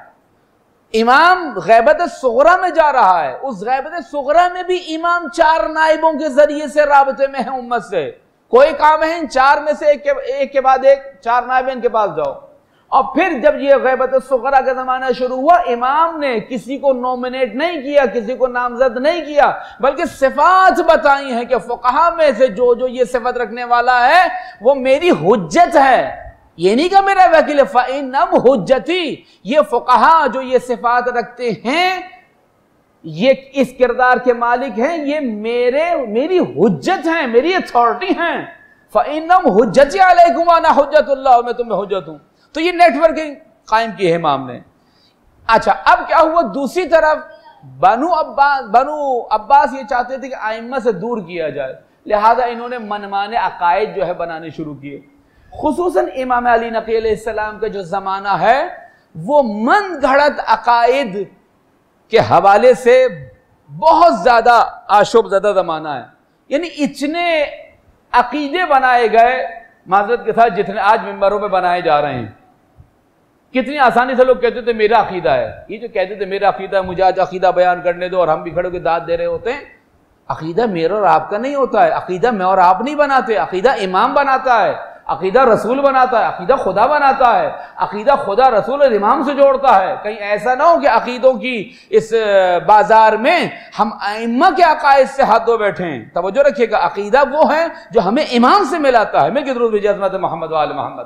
इमाम गैबत सुगरा में जा रहा है, उस गैबत सुगरा में भी इमाम चार नाइबों के जरिए से राबते में है उम्मत से। कोई काम है इन चार में से एक के, एक के बाद एक चार नाइब इनके पास जाओ। और फिर जब ये गैबत सुगरा का जमाना शुरू हुआ, इमाम ने किसी को नॉमिनेट नहीं किया, किसी को नामजद नहीं किया, बल्कि सिफात बताई है कि फुकहा में से जो जो ये सिफत रखने वाला है वो मेरी हुज्जत है। ये नहीं कहा मेरा वकील, फ़इन्नहुम हुज्जती, ये फुकहा जो ये सिफात रखते हैं, ये इस किरदार के मालिक हैं, ये मेरे मेरी हुज्जत हैं, मेरी अथॉरिटी हैं। फ़इन्नहुम हुज्जती अलैकुम व अना हुज्जतुल्लाह, मैं तुम्हें हुज्जत हूं। तो ये नेटवर्किंग कायम की है इमाम ने। अच्छा, अब क्या हुआ, दूसरी तरफ बनु अब्बास बनु अब्बास ये चाहते थे कि आइम्मा से दूर किया जाए, लिहाजा इन्होंने मनमाने अकायद जो है बनाने शुरू किए। खुसूसन इमाम अली नक़ी अलैहिस्सलाम का जो ज़माना है वो मन घड़त अकायद के हवाले से बहुत ज़्यादा आशोबज़दा ज़माना है। यानी इतने अकीदे बनाए गए, माज़रत के साथ, जितने आज मिंबरों में बनाए जा रहे हैं। कितनी आसानी से लोग कहते थे मेरा अकीदा है, ये जो कहते थे मेरा अकीदा है, मुझे आज अकीदा बयान करने दो, और हम भी खड़े होकर दाद दे रहे होते हैं। अकीदा मेरा और आपका नहीं होता है, अकीदा मैं और आप नहीं बनाते, अकीदा इमाम बनाता है, अकीदा रसूल बनाता है, अकीदा खुदा बनाता है, अकीदा खुदा रसूल और इमाम से जोड़ता है। कहीं ऐसा ना हो कि अकीदों की इस बाजार में हम आइम्मा के अकायद से हाथ धो बैठे हैं। तवज्जो रखिएगा, अकीदा वो है जो हमें इमाम से मिलाता है। मिलके दुरूद भेजिए हज़रत मोहम्मद व आले मोहम्मद।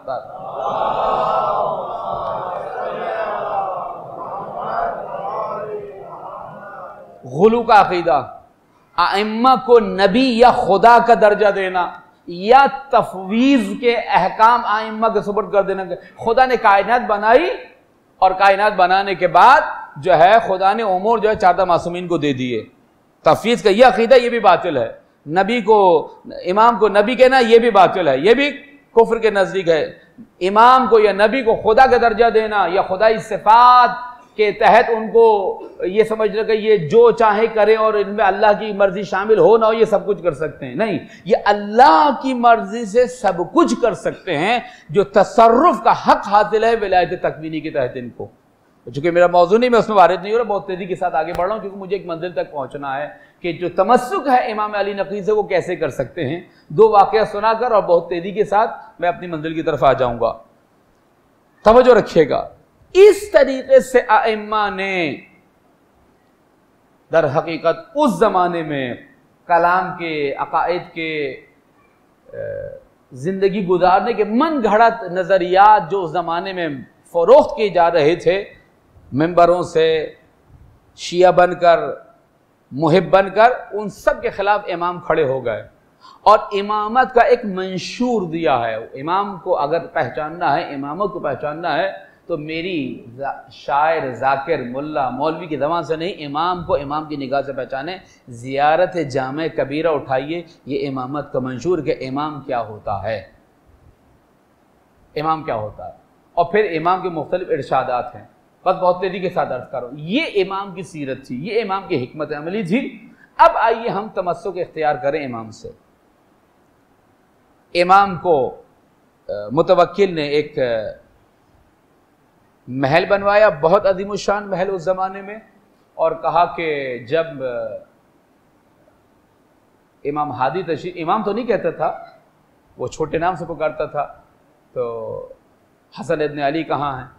गुलू का अकीदा, आइम्मा को नबी या खुदा का दर्जा देना या तफवीज के अहकाम आइम्मा के सुपुर्द कर देना। खुदा ने कायनात बनाई और कायनात बनाने के बाद जो है खुदा ने उमूर जो है चार मासूमीन को दे दिए। तफवीज का यह अकीदा ये भी बातिल है। नबी को इमाम को नबी कहना ये भी बातिल है, ये भी कुफ्र के नजदीक है। इमाम को या नबी को खुदा का दर्जा देना या खुदाई सिफात के तहत उनको ये समझना कि ये जो चाहे करें और इनमें अल्लाह की मर्जी शामिल हो ना हो, ये सब कुछ कर सकते हैं, नहीं, ये अल्लाह की मर्जी से सब कुछ कर सकते हैं। जो तसर्रुफ का हक हासिल है विलायत तकवीनी के तहत इनको। चूंकि मेरा मौजू नहीं, मैं उसमें वारिद नहीं हो रहा, बहुत तेजी के साथ आगे बढ़ रहा हूँ क्योंकि मुझे एक मंजिल तक पहुंचना है कि जो तमस्सुक है इमाम अली नक़ी से वो कैसे कर सकते हैं। दो वाक़या सुनाकर और बहुत तेजी के साथ मैं अपनी मंजिल की तरफ आ जाऊंगा, तवज्जो रखिएगा। इस तरीके से आइम्मा ने दर हकीकत उस जमाने में कलाम के अकायद के जिंदगी गुजारने के मन घड़त नजरियात जो उस जमाने में फरोख्त किए जा रहे थे, मेंबरों से शिया बनकर मुहिब बनकर, उन सब के खिलाफ इमाम खड़े हो गए और इमामत का एक मंशूर दिया है। इमाम को अगर पहचानना है, इमामत को पहचानना है तो मेरी शायर, जाकिर, मुल्ला, मौलवी की ज़बान से नहीं, इमाम को इमाम की निगाह से पहचाने। ज़ियारत जामे कबीरा उठाइए, ये इमामत का मंशूर के इमाम क्या होता है, इमाम क्या होता है। और फिर इमाम के मुख्तलिफ इरशादात हैं, बस बहुत तेजी के साथ अर्ज करो। ये इमाम की सीरत थी, ये इमाम की हिकमत अमली थी। अब आइए हम तमस्सुक इख्तियार करें इमाम से। इमाम को मुतवक्किल ने एक महल बनवाया, बहुत अज़ीमुश्शान महल उस ज़माने में, और कहा कि जब इमाम हादी तशरीफ, इमाम तो नहीं कहता था, वो छोटे नाम से पुकारता था, तो हसन इब्न अली कहाँ हैं,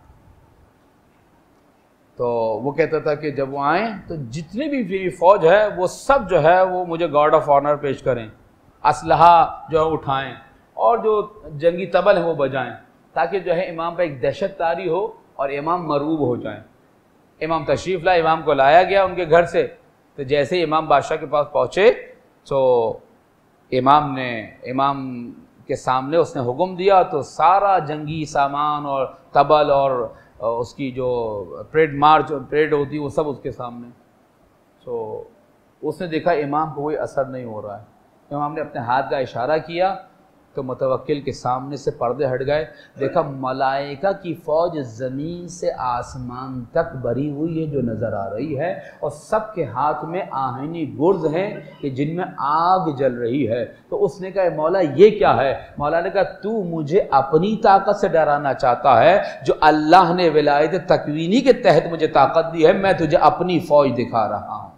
तो वो कहता था कि जब वो आएँ तो जितनी भी मेरी फ़ौज है वो सब जो है वो मुझे गार्ड ऑफ ऑनर पेश करें, असलहा जो है उठाएँ और जो जंगी तबल है वो बजाएं, ताकि जो है इमाम पर एक दहशत तारी हो और इमाम मरूब हो जाएं। इमाम तशरीफ़ लाए, इमाम को लाया गया उनके घर से, तो जैसे ही इमाम बादशाह के पास पहुँचे तो इमाम ने इमाम के सामने उसने हुक्म दिया, तो सारा जंगी सामान और तबल और उसकी जो परेड मार्च परेड होती है वो सब उसके सामने। तो उसने देखा इमाम को कोई असर नहीं हो रहा है। इमाम ने अपने हाथ का इशारा किया तो मुतवक्किल के सामने से पर्दे हट गए। देखा मलाइका की फ़ौज ज़मीन से आसमान तक भरी हुई है जो नज़र आ रही है, और सबके हाथ में आहनी गुर्ज हैं कि जिनमें आग जल रही है। तो उसने कहा मौला ये क्या है? मौला ने कहा तू मुझे अपनी ताकत से डराना चाहता है, जो अल्लाह ने विलायत तकवीनी के तहत मुझे ताकत दी है, मैं तुझे अपनी फ़ौज दिखा रहा हूँ,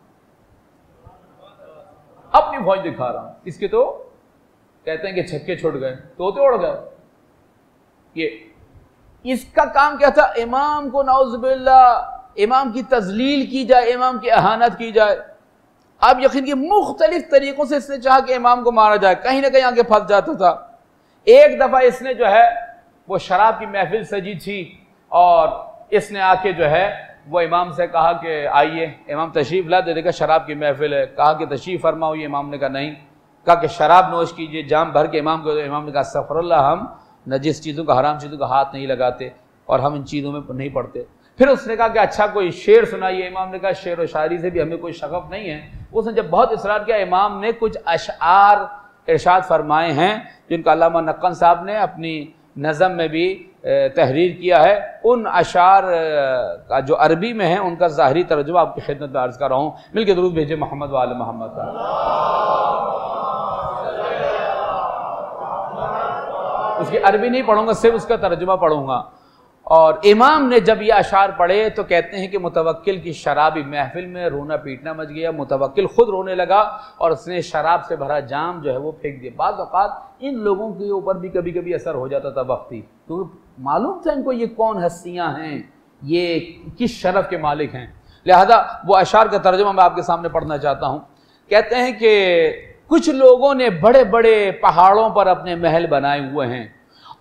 अपनी फ़ौज दिखा रहा हूँ। इसके तो कहते हैं कि छक्के छुट गए, तोते उड़ गए। ये इसका काम क्या था? इमाम को नाउज़ुबिल्लाह इमाम की तजलील की जाए, इमाम की अहानत की जाए। अब यकीन की मुख्तलिफ तरीकों से इसने चाहा कि इमाम को मारा जाए, कहीं ना कहीं आगे फंस जाता था। एक दफ़ा इसने जो है वो शराब की महफिल सजी थी और इसने आके जो है वो इमाम से कहा कि आइए, इमाम तशरीफ़ ला दे, देखा शराब की महफिल है, कहा कि तशरीफ़ फरमाओ। ये इमाम ने कहा नहीं, कहा कि शराब नोश कीजिए, जाम भर के इमाम को। इमाम ने कहा अस्तग़फ़िरुल्लाह, हम नजिस चीज़ों का, हराम चीज़ों का हाथ नहीं लगाते और हम इन चीज़ों में नहीं पढ़ते। फिर उसने कहा कि अच्छा कोई शेर सुनाइए। इमाम ने कहा शेर व शायरी से भी हमें कोई शगफ नहीं है। उसने जब बहुत इसरार किया, इमाम ने कुछ अशआर इरशाद फरमाए हैं जिनका अल्लामा नक्कन साहब ने अपनी नज़म में भी तहरीर किया है। उन अशार का जो अरबी में है उनका ज़ाहरी तर्जुमा आपकी खिदमत में अर्ज़ कर रहा हूँ। मिलके दुरूद भेजे मोहम्मद व आले मोहम्मद का। उसकी अरबी नहीं पढ़ूंगा, सिर्फ उसका तर्जुमा पढ़ूंगा। और इमाम ने जब ये अशार पढ़े तो कहते हैं कि मुतवक्किल की शराबी महफिल में रोना पीटना मच गया। मुतवक्किल खुद रोने लगा और उसने शराब से भरा जाम जो है वो फेंक दिया। बाद औक़ात इन लोगों के ऊपर भी कभी कभी असर हो जाता था वक्ती, क्योंकि मालूम था इनको ये कौन हस्तियाँ हैं, ये किस शरफ के मालिक हैं। लिहाजा वो अशार का तर्जुमा मैं आपके सामने पढ़ना चाहता हूँ। कहते हैं कि कुछ लोगों ने बड़े बड़े पहाड़ों पर अपने महल बनाए हुए हैं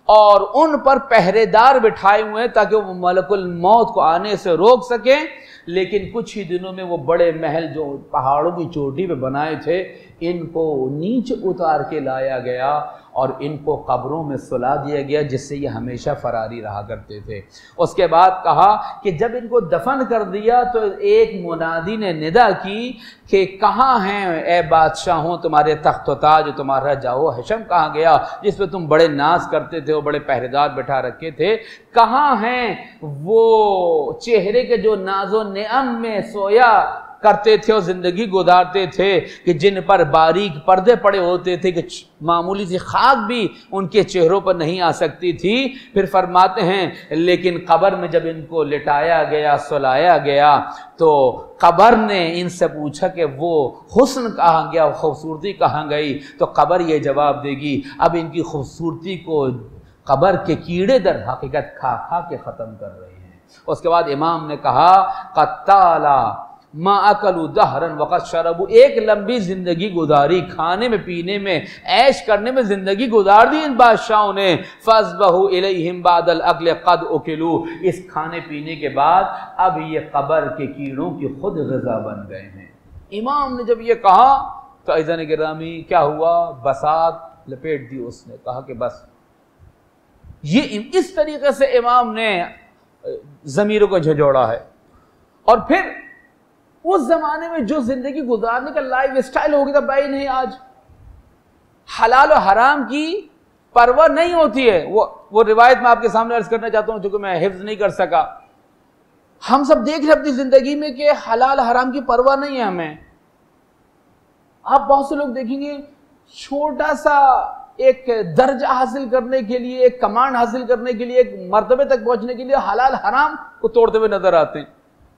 और उन पर पहरेदार बिठाए हुए हैं ताकि वो मलकुल मौत को आने से रोक सकें। लेकिन कुछ ही दिनों में वो बड़े महल जो पहाड़ों की चोटी पे बनाए थे, इनको नीचे उतार के लाया गया और इनको कब्रों में सुला दिया गया, जिससे ये हमेशा फरारी रहा करते थे। उसके बाद कहा कि जब इनको दफन कर दिया तो एक मुनादी ने निदा की कि कहाँ हैं ए बादशाहों तुम्हारे तख्त व ताज, तुम्हारा जाओ हशम कहाँ गया जिस पे तुम बड़े नाज करते थे, वो बड़े पहरेदार बैठा रखे थे, कहाँ हैं वो चेहरे के जो नाजो नेअम में सोया करते थे और जिंदगी गुजारते थे, कि जिन पर बारीक पर्दे पड़े होते थे कि मामूली सी खाक भी उनके चेहरों पर नहीं आ सकती थी। फिर फरमाते हैं लेकिन कब्र में जब इनको लिटाया गया, सुलाया गया, तो कब्र ने इनसे पूछा कि वो हुस्न कहाँ गया, खूबसूरती कहाँ गई, तो कब्र ये जवाब देगी अब इनकी खूबसूरती को कब्र के कीड़े दर हकीकत खा खा के ख़त्म कर रहे हैं। उसके बाद इमाम ने कहा कत्ताला मा अकलू दहरन वक़त शरबू, एक लंबी जिंदगी गुजारी, खाने में पीने में ऐश करने में जिंदगी गुजार दी इन बादशाहों ने। फज़बहू इलैहिम बादल अक्ल क़द उकिलू, इस खाने पीने के बाद अब ये कब्र के कीड़ों की खुद ग़िज़ा बन गए हैं। इमाम ने जब ये कहा तो अज़ीज़ान गिरामी क्या हुआ, बसात लपेट दी उसने, कहा कि बस ये इस तरीके से इमाम ने ज़मीरों को झंझोड़ा है। और फिर उस जमाने में जो जिंदगी गुजारने का लाइफ स्टाइल हो गया था भाई, नहीं आज हलाल और हराम की परवाह नहीं होती है। वो वो रिवायत मैं आपके सामने अर्ज करना चाहता हूं, क्योंकि मैं हिफ्ज नहीं कर सका। हम सब देख रहे अपनी जिंदगी में कि हलाल हराम की परवाह नहीं है हमें। आप बहुत से लोग देखेंगे छोटा सा एक दर्जा हासिल करने के लिए, एक कमांड हासिल करने के लिए, एक मर्तबे तक पहुंचने के लिए हलाल हराम को तोड़ते हुए नजर आते हैं।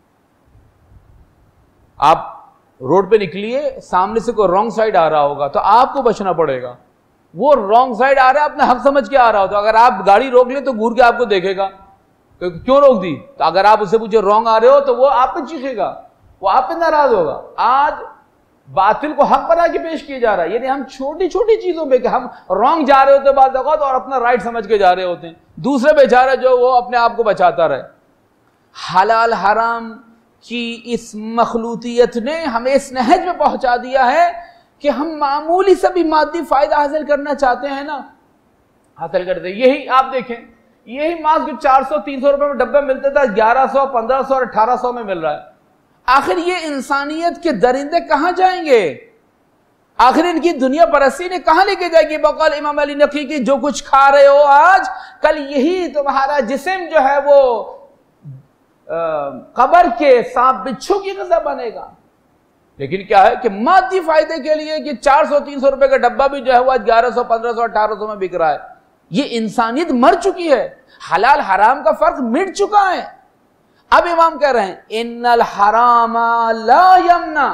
आप रोड पे निकलिए, सामने से कोई रॉन्ग साइड आ रहा होगा तो आपको बचना पड़ेगा। वो रॉन्ग साइड आ रहा है, अपने हक समझ के आ रहा हो, तो अगर आप गाड़ी रोक ले तो घूर के आपको देखेगा क्यों रोक दी। तो अगर आप उससे पूछे रॉन्ग आ रहे हो तो वो आप पे चीखेगा, वो आप पे नाराज होगा। आज बातिल को हक बना के पेश किया जा रहा है। यानी हम छोटी छोटी चीजों पे कि हम रॉन्ग जा रहे होते बाद औकात और अपना राइट समझ के जा रहे होते हैं, दूसरे बेचारा जो वो अपने आप को बचाता रहे। हलाल हराम कि इस मखलूतियत ने हमें इस नहज में पहुंचा दिया है कि हम मामूली सा भी मादी फायदा हासिल करना चाहते हैं ना, हासिल करते हैं। यही आप देखें, यही मास्क जो चार सौ तीन सौ रुपए में डब्बे मिलते था, ग्यारह सौ पंद्रह सौ और अठारह सौ में मिल रहा है। आखिर ये इंसानियत के दरिंदे कहां जाएंगे? आखिर इनकी दुनिया परस्ती ने कहां लेके जाएगी? बकौल इमाम अली नकी की, जो कुछ खा रहे हो आज, कल यही तुम्हारा जिस्म जो है वो कब्र के सांप बिच्छू की ग़िज़ा बनेगा। लेकिन क्या है कि मादी फायदे के लिए कि चार सौ तीन सौ रुपए का डब्बा भी जो है वो आज ग्यारह सौ पंद्रह सौ अठारह सौ में बिक रहा है। ये इंसानियत मर चुकी है, हलाल हराम का फर्क मिट चुका है। अब इमाम कह रहे हैं इन्नल हरामा ला यमना,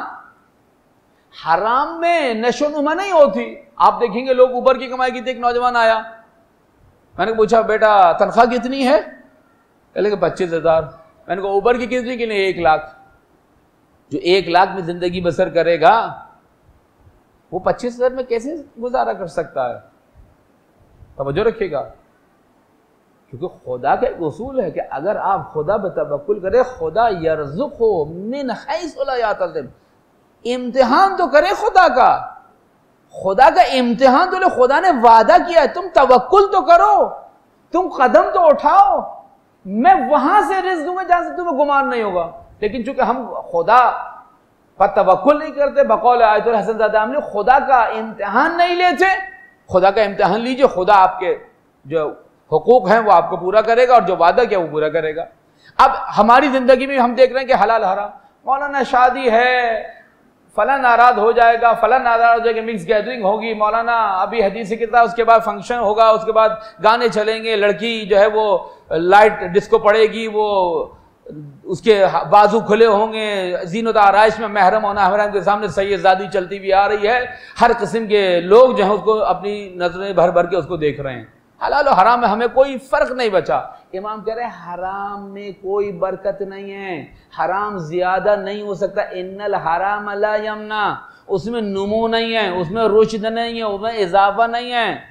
हराम में नशोनुमा नहीं होती। आप देखेंगे लोग ऊबर की कमाई की थी। एक नौजवान आया, मैंने पूछा बेटा तनख्वाह कितनी है? कहले पच्चीस हजार। मैंने कहा ऊबर की कितनी? के लिए एक लाख। जो एक लाख में जिंदगी बसर करेगा वो पच्चीस हजार में कैसे गुजारा कर सकता है? तवज्जो रखिएगा, क्योंकि खुदा का एक उसूल है कि अगर आप खुदा पे तवक्कुल करें, खुदा यर्ज़ुक़ु मिन हैसु ला यहतसिब। इम्तिहान तो करे खुदा का, खुदा का इम्तिहान तो खुदा ने वादा किया है। तुम तवक्कुल तो करो, तुम कदम तो उठाओ, मैं वहां से रिज़्क़ दूंगा जहां से तुम्हें गुमान नहीं होगा। लेकिन चूंकि हम खुदा पर तवक्कुल नहीं करते, बकौल आयतुल हसन ज़ादा ने खुदा का इम्तिहान नहीं लेते। खुदा का इम्तिहान लीजिए, खुदा आपके जो हुकूक हैं वो आपको पूरा करेगा और जो वादा किया वो पूरा करेगा। अब हमारी जिंदगी में हम देख रहे हैं कि हलाल हराम, मौलाना शादी है, फला नाराज हो जाएगा, फला नाराज हो जाएगा, मिक्स गैदरिंग होगी, मौलाना अभी हदीस की किताब, उसके बाद फंक्शन होगा, उसके बाद गाने चलेंगे, लड़की जो है वो लाइट डिस्को पड़ेगी, वो उसके बाजू खुले होंगे, जीनत आराइश में महरम और नाहरम के सामने सैयदादी चलती हुई आ रही है। हर किस्म के लोग जो है उसको अपनी नजरें भर भर के उसको देख रहे हैं। हलाल और हराम में हमें कोई फर्क नहीं बचा। इमाम कह रहे हैं हराम में कोई बरकत नहीं है, हराम ज्यादा नहीं हो सकता। इन्नल हराम ला यमना, उसमें नुमो नहीं है, उसमें रुश्द नहीं है, उसमें इजाफा नहीं है।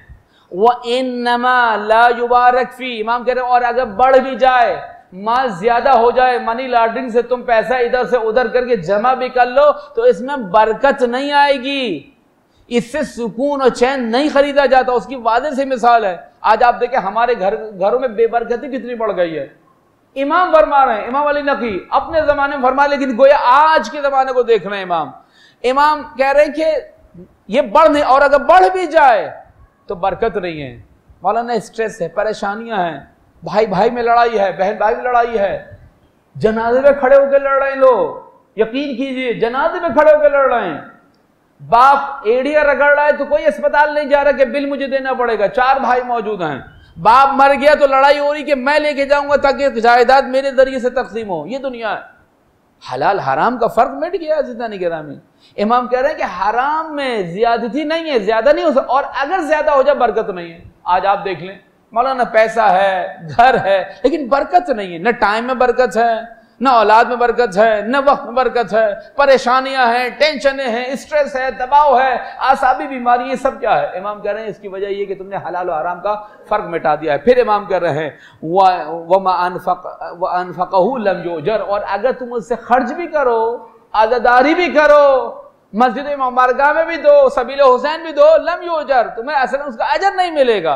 वह इन्नमा ला युबारक फी, इमाम कह रहे हैं और अगर बढ़ भी जाए, माल ज्यादा हो जाए, मनी लॉन्ड्रिंग से तुम पैसा इधर से उधर करके जमा भी कर लो तो इसमें बरकत नहीं आएगी, इससे सुकून और चैन नहीं खरीदा जाता। उसकी वादे से मिसाल है। आज आप देखें हमारे घर घरों में बेबरकती कितनी बढ़ गई है। इमाम फरमा रहे हैं, इमाम अली नकी अपने जमाने में फरमा, लेकिन गोया आज के जमाने को देख रहे हैं इमाम इमाम कह रहे हैं कि ये बढ़ नहीं, और अगर बढ़ भी जाए तो बरकत नहीं है। मौलाना स्ट्रेस है, परेशानियां हैं, भाई भाई में लड़ाई है, बहन भाई में लड़ाई है, जनाजे में खड़े होकर लड़ रहे हैं लोग। यकीन कीजिए जनाजे में खड़े होकर लड़ रहे हैं। बाप एड़िया रगड़ रहा है तो कोई अस्पताल नहीं जा रहा कि बिल मुझे देना पड़ेगा, चार भाई मौजूद हैं। बाप मर गया तो लड़ाई हो रही कि मैं लेके जाऊंगा ताकि जायदाद मेरे जरिए से तकसीम हो। ये दुनिया है। हलाल हराम का फर्क मिट गया जिंदगी गिरामी। इमाम कह रहे हैं कि हराम में ज्यादती नहीं है, ज्यादा नहीं हो सकता, और अगर ज्यादा हो जाए बरकत नहीं है। आज आप देख लें मौलाना पैसा है, घर है, लेकिन बरकत नहीं है। न टाइम में बरकत है, न औलाद में बरकत है, न वक्त में बरकत है। परेशानियां हैं, टेंशनें हैं, स्ट्रेस है, दबाव है, आसाबी बीमारी, ये सब क्या है? इमाम कह रहे हैं इसकी वजह ये कि तुमने हलाल और हराम का फर्क मिटा दिया है। फिर इमाम कह रहे हैं वमा अनफक़हु लम युजर, और अगर तुम उससे खर्च भी करो, आज़ादारी भी करो, मस्जिद मुबारका में भी दो, सबील हुसैन भी दो, लम युजर, तुम्हें असल उसका अजर नहीं मिलेगा,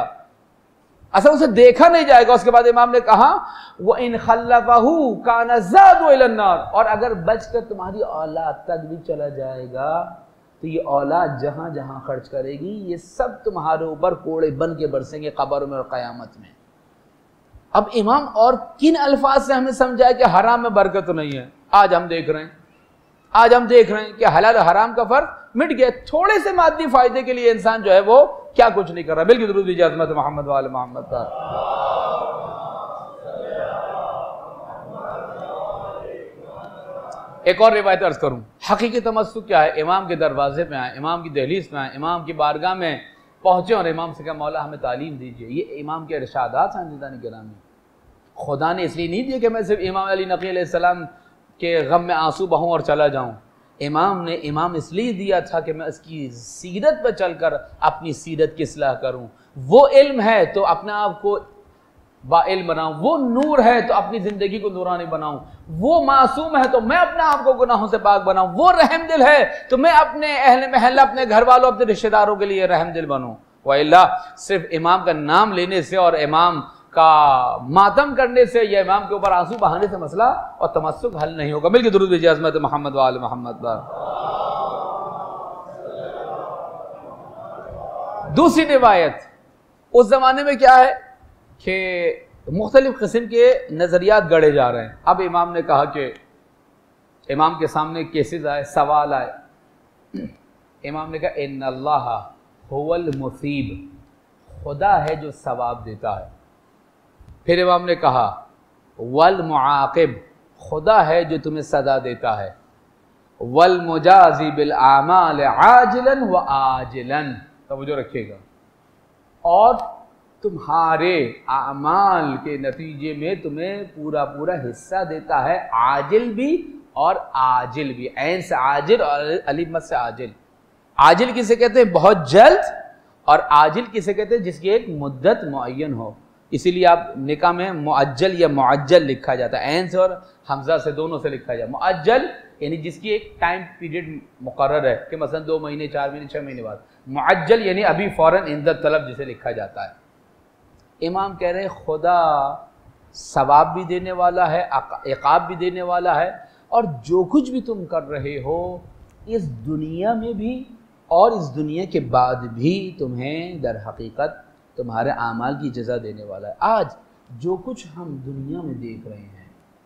असल उसे देखा नहीं जाएगा। उसके बाद इमाम ने कहा वो इन खल्लफहु काना ज़ादु इलन नार, और अगर बचकर तुम्हारी औलाद तक भी चला जाएगा तो ये औलाद जहां जहां खर्च करेगी ये सब तुम्हारे ऊपर कोड़े बन के बरसेंगे कब्र में और क़यामत में। अब इमाम और किन अल्फाज से हमें समझाया कि हराम में बरकत नहीं है। आज हम देख रहे हैं आज हम देख रहे हैं कि हलाल और हराम का फर्क मिट गया। थोड़े से मादी फायदे के लिए इंसान जो है वो क्या कुछ नहीं कर रहा। बिल्कुल दुरूद दीजिए अज़मत मोहम्मद वाले मोहम्मद पर। एक और रिवायत अर्ज करूं, हकीकी तमस्सुक क्या है? इमाम के दरवाजे पे आए, इमाम की दहलीज में आए, इमाम की बारगाह में पहुंचे और इमाम से कहा मौला हमें तालीम दीजिए। ये इमाम के इरशादात हैं जिंदानी गिरामी। खुदा ने इसलिए नहीं दिए कि मैं सिर्फ इमाम अली नकी अलैहिस्सलाम के गम में आंसू बहूं और चला जाऊं। इमाम ने इमाम इसलिए दिया था कि मैं इसकी सीरत पर चलकर अपनी सीरत की इस्लाह करूं। वो इल्म है तो अपने आप को बाइल्म बनाऊं, वो नूर है तो अपनी जिंदगी को नूरानी बनाऊं, वो मासूम है तो मैं अपने आप को गुनाहों से पाक बनाऊं, वो रहम दिल है तो मैं अपने अहले महल्ला, अपने घर वालों, अपने रिश्तेदारों के लिए रहम दिल बनूं। वल्ला सिर्फ इमाम का नाम लेने से और इमाम का मातम करने से या इमाम के ऊपर आंसू बहाने से मसला और तमस्सुक हल नहीं होगा। मिलके दुरूद भेजिए अज़मत मोहम्मद वाले मोहम्मद पर। दूसरी रिवायत, उस जमाने में क्या है कि मुख्तलिफ किस्म के नजरियात गढ़े जा रहे हैं। अब इमाम ने कहा कि इमाम के सामने केसेस आए, सवाल आए। इमाम ने कहा इन्नल्लाह हुवल मुसीब, खुदा है जो सवाब देता है। फिर इमाम ने कहा वल मुआकिब, खुदा है जो तुम्हें सदा देता है। वल मुजाज़ी बिल आमाल आजिलन व आजिलन, तवज्जो रखिएगा, और तुम्हारे आमाल के नतीजे में तुम्हें पूरा पूरा हिस्सा देता है, आजिल भी और आजिल भी। ऐन से आजिल और अलीमत से आजिल। आजिल किसे कहते हैं? बहुत जल्द, और आजिल किसे कहते हैं? जिसकी एक मुद्दत मुअय्यन हो। इसीलिए आप निकाह में मुअज्जल या मुअज्जल लिखा जाता है, ऐन से और हमजा से, दोनों से लिखा जाता है। मुअज्जल यानी जिसकी एक टाइम पीरियड मुकर्रर है कि मसलन दो महीने, चार महीने, छः महीने बाद। मुअज्जल यानी अभी फौरन इंदत तलब जिसे लिखा जाता है। इमाम कह रहे हैं खुदा सवाब भी देने वाला है, इक़ाब भी देने वाला है, और जो कुछ भी तुम कर रहे हो इस दुनिया में भी और इस दुनिया के बाद भी तुम्हें दर हकीकत तुम्हारे आमाल की जज़ा देने वाला है। आज जो कुछ हम दुनिया में देख रहे हैं,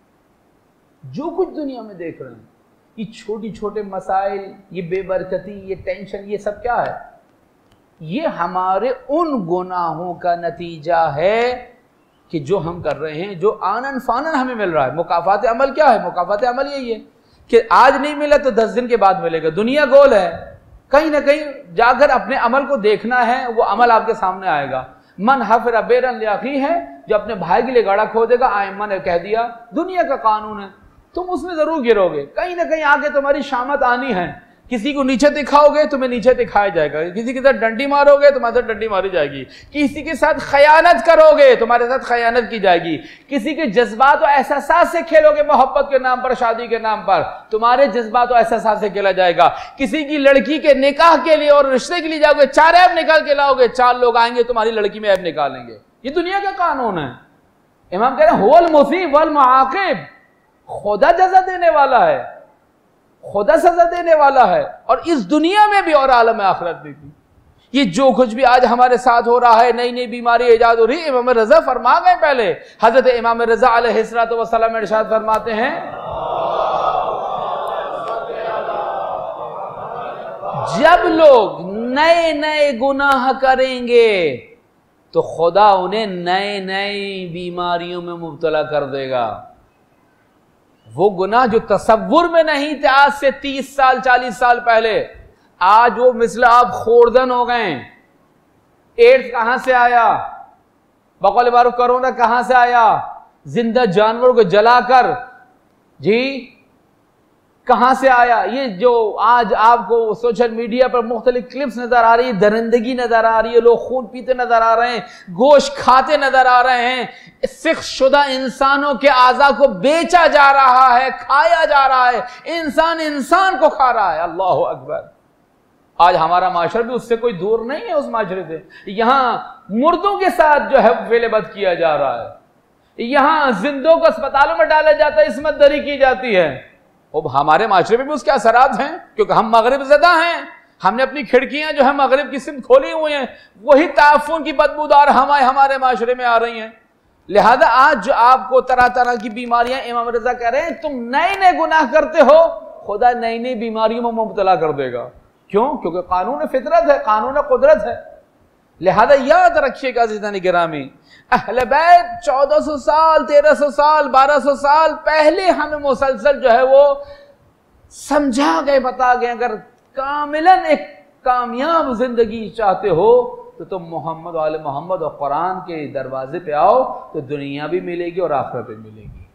जो कुछ दुनिया में देख रहे हैं, ये छोटी छोटे मसाइल, ये बेबरकती, ये टेंशन, ये सब क्या है? ये हमारे उन गुनाहों का नतीजा है कि जो हम कर रहे हैं, जो आनन फानन हमें मिल रहा है। मुकाफात अमल क्या है? मुकाफात अमल यही है कि आज नहीं मिला तो दस दिन के बाद मिलेगा। दुनिया गोल है, कहीं ना कहीं जाकर अपने अमल को देखना है, वो अमल आपके सामने आएगा। मन हफर बेरन लियाकी है, जो अपने भाई के लिए गाड़ा खोदेगा, आयम्मा ने कह दिया दुनिया का कानून है, तुम उसमें जरूर गिरोगे, कहीं ना कहीं आगे तुम्हारी शामत आनी है। किसी को नीचे दिखाओगे तुम्हें नीचे दिखाया जाएगा, किसी के साथ डंडी मारोगे तुम्हारे साथ डंडी मारी जाएगी, किसी के साथ खयानत करोगे तुम्हारे साथ खयानत की जाएगी, किसी के जज्बात और एहसास से खेलोगे मोहब्बत के नाम पर, शादी के नाम पर तुम्हारे जज्बात और एहसास से खेला जाएगा, किसी की लड़की के निकाह के लिए और रिश्ते के लिए जाओगे, चार ऐब निकाल के लाओगे, चार लोग आएंगे तुम्हारी लड़की में ऐब निकालेंगे। ये दुनिया का कानून है। इमाम कह रहे हैं हुवल मुसीब वल मुआकिब, खुदा जज़ा देने वाला है, खुदा सजा देने वाला है, और इस दुनिया में भी और आलम आखिरत में भी। ये जो कुछ भी आज हमारे साथ हो रहा है, नई नई बीमारी इजाद हो रही है, इमाम रजा फरमा गए पहले। हजरत इमाम रजा अलैहिस्सलातु वस्सलाम इरशाद फरमाते हैं, जब लोग नए नए गुनाह करेंगे तो खुदा उन्हें नए नई बीमारियों में मुब्तला कर देगा। वो गुनाह जो तसव्वुर में नहीं थे आज से तीस साल चालीस साल पहले, आज वो मिसल आप खोरदन हो गए। एड्स कहां से आया, बकौल मारूफ कोरोना कहां से आया, जिंदा जानवरों को जलाकर जी कहां से आया। ये जो आज आपको सोशल मीडिया पर मुख्तलिफ क्लिप्स नजर आ रही है, दरिंदगी नजर आ रही है, लोग खून पीते नजर आ रहे हैं, गोश्त खाते नजर आ रहे हैं, सिख शुदा इंसानों के आज़ा को बेचा जा रहा है, खाया जा रहा है, इंसान इंसान को खा रहा है। अल्लाह अकबर। आज हमारा माशरा भी उससे कोई दूर नहीं है, उस माशरे से। यहां मुर्दों के साथ जो है फेलेबद किया जा रहा है, यहां जिंदों को अस्पतालों में डाला जाता है, इसमत दरी की जाती है। अब हमारे माशरे में भी उसके असरात हैं, क्योंकि हम मगरिब ज़दा हैं, हमने अपनी खिड़कियां जो है मगरिब की सिमत खोली हुई हैं, वही ताफून की बदबूदार हवाएं हमारे माशरे में आ रही हैं। लिहाजा आज जो आपको तरह तरह की बीमारियां, इमाम रजा कह रहे हैं तुम नए नए गुनाह करते हो, खुदा नई नई बीमारियों में मुब्तला कर देगा। क्यों? क्योंकि कानून फितरत है, कानून कुदरत है। लिहाजा याद रखिएगा अज़ीज़ान गिरामी, अहले बैत चौदह सौ साल, तेरह सौ साल, बारह सौ साल पहले हमें मुसलसल जो है वो समझा गए, बता गए, अगर कामिलन एक कामयाब जिंदगी चाहते हो तो तुम मोहम्मद वाले मोहम्मद और कुरान के दरवाजे पे आओ, तो दुनिया भी मिलेगी और आखिरत भी मिलेगी।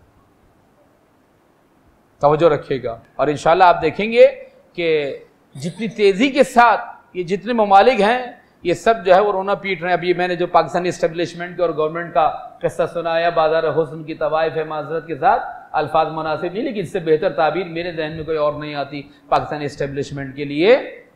तवज्जो रखिएगा। और इंशाल्लाह आप देखेंगे कि जितनी तेजी के साथ ये जितने ममालिक हैं, ये सब जो है वो रोना पीट रहे हैं। अभी मैंने जो पाकिस्तानी इस्टेब्लिशमेंट के और गवर्नमेंट का किस्सा सुनाया, बाजार हुस्न की तवाइफ है, माजरत के साथ अल्फाज मुनासिब नहीं, लेकिन इससे बेहतर ताबीर मेरे जहन में कोई और नहीं आती पाकिस्तानी इस्टेब्लिशमेंट के लिए।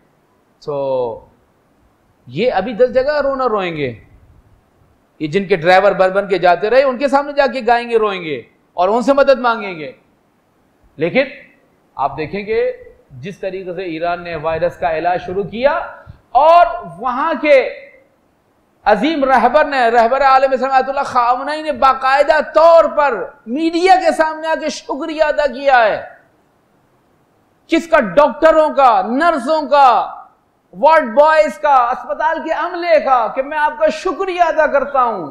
तो ये अभी दस जगह रोना रोएंगे, ये जिनके ड्राइवर बन बन के जाते रहे उनके सामने जाके गाएंगे, रोएंगे और उनसे मदद मांगेंगे। लेकिन आप देखेंगे जिस तरीके से ईरान ने वायरस का इलाज शुरू किया और वहां के अजीम रहबर ने, रहबर आलम आयतुल्लाह खामनई ने बाकायदा तौर पर मीडिया के सामने आके शुक्रिया अदा किया है। किसका? डॉक्टरों का, नर्सों का, वार्ड बॉयज का, अस्पताल के अमले का, कि मैं आपका शुक्रिया अदा करता हूं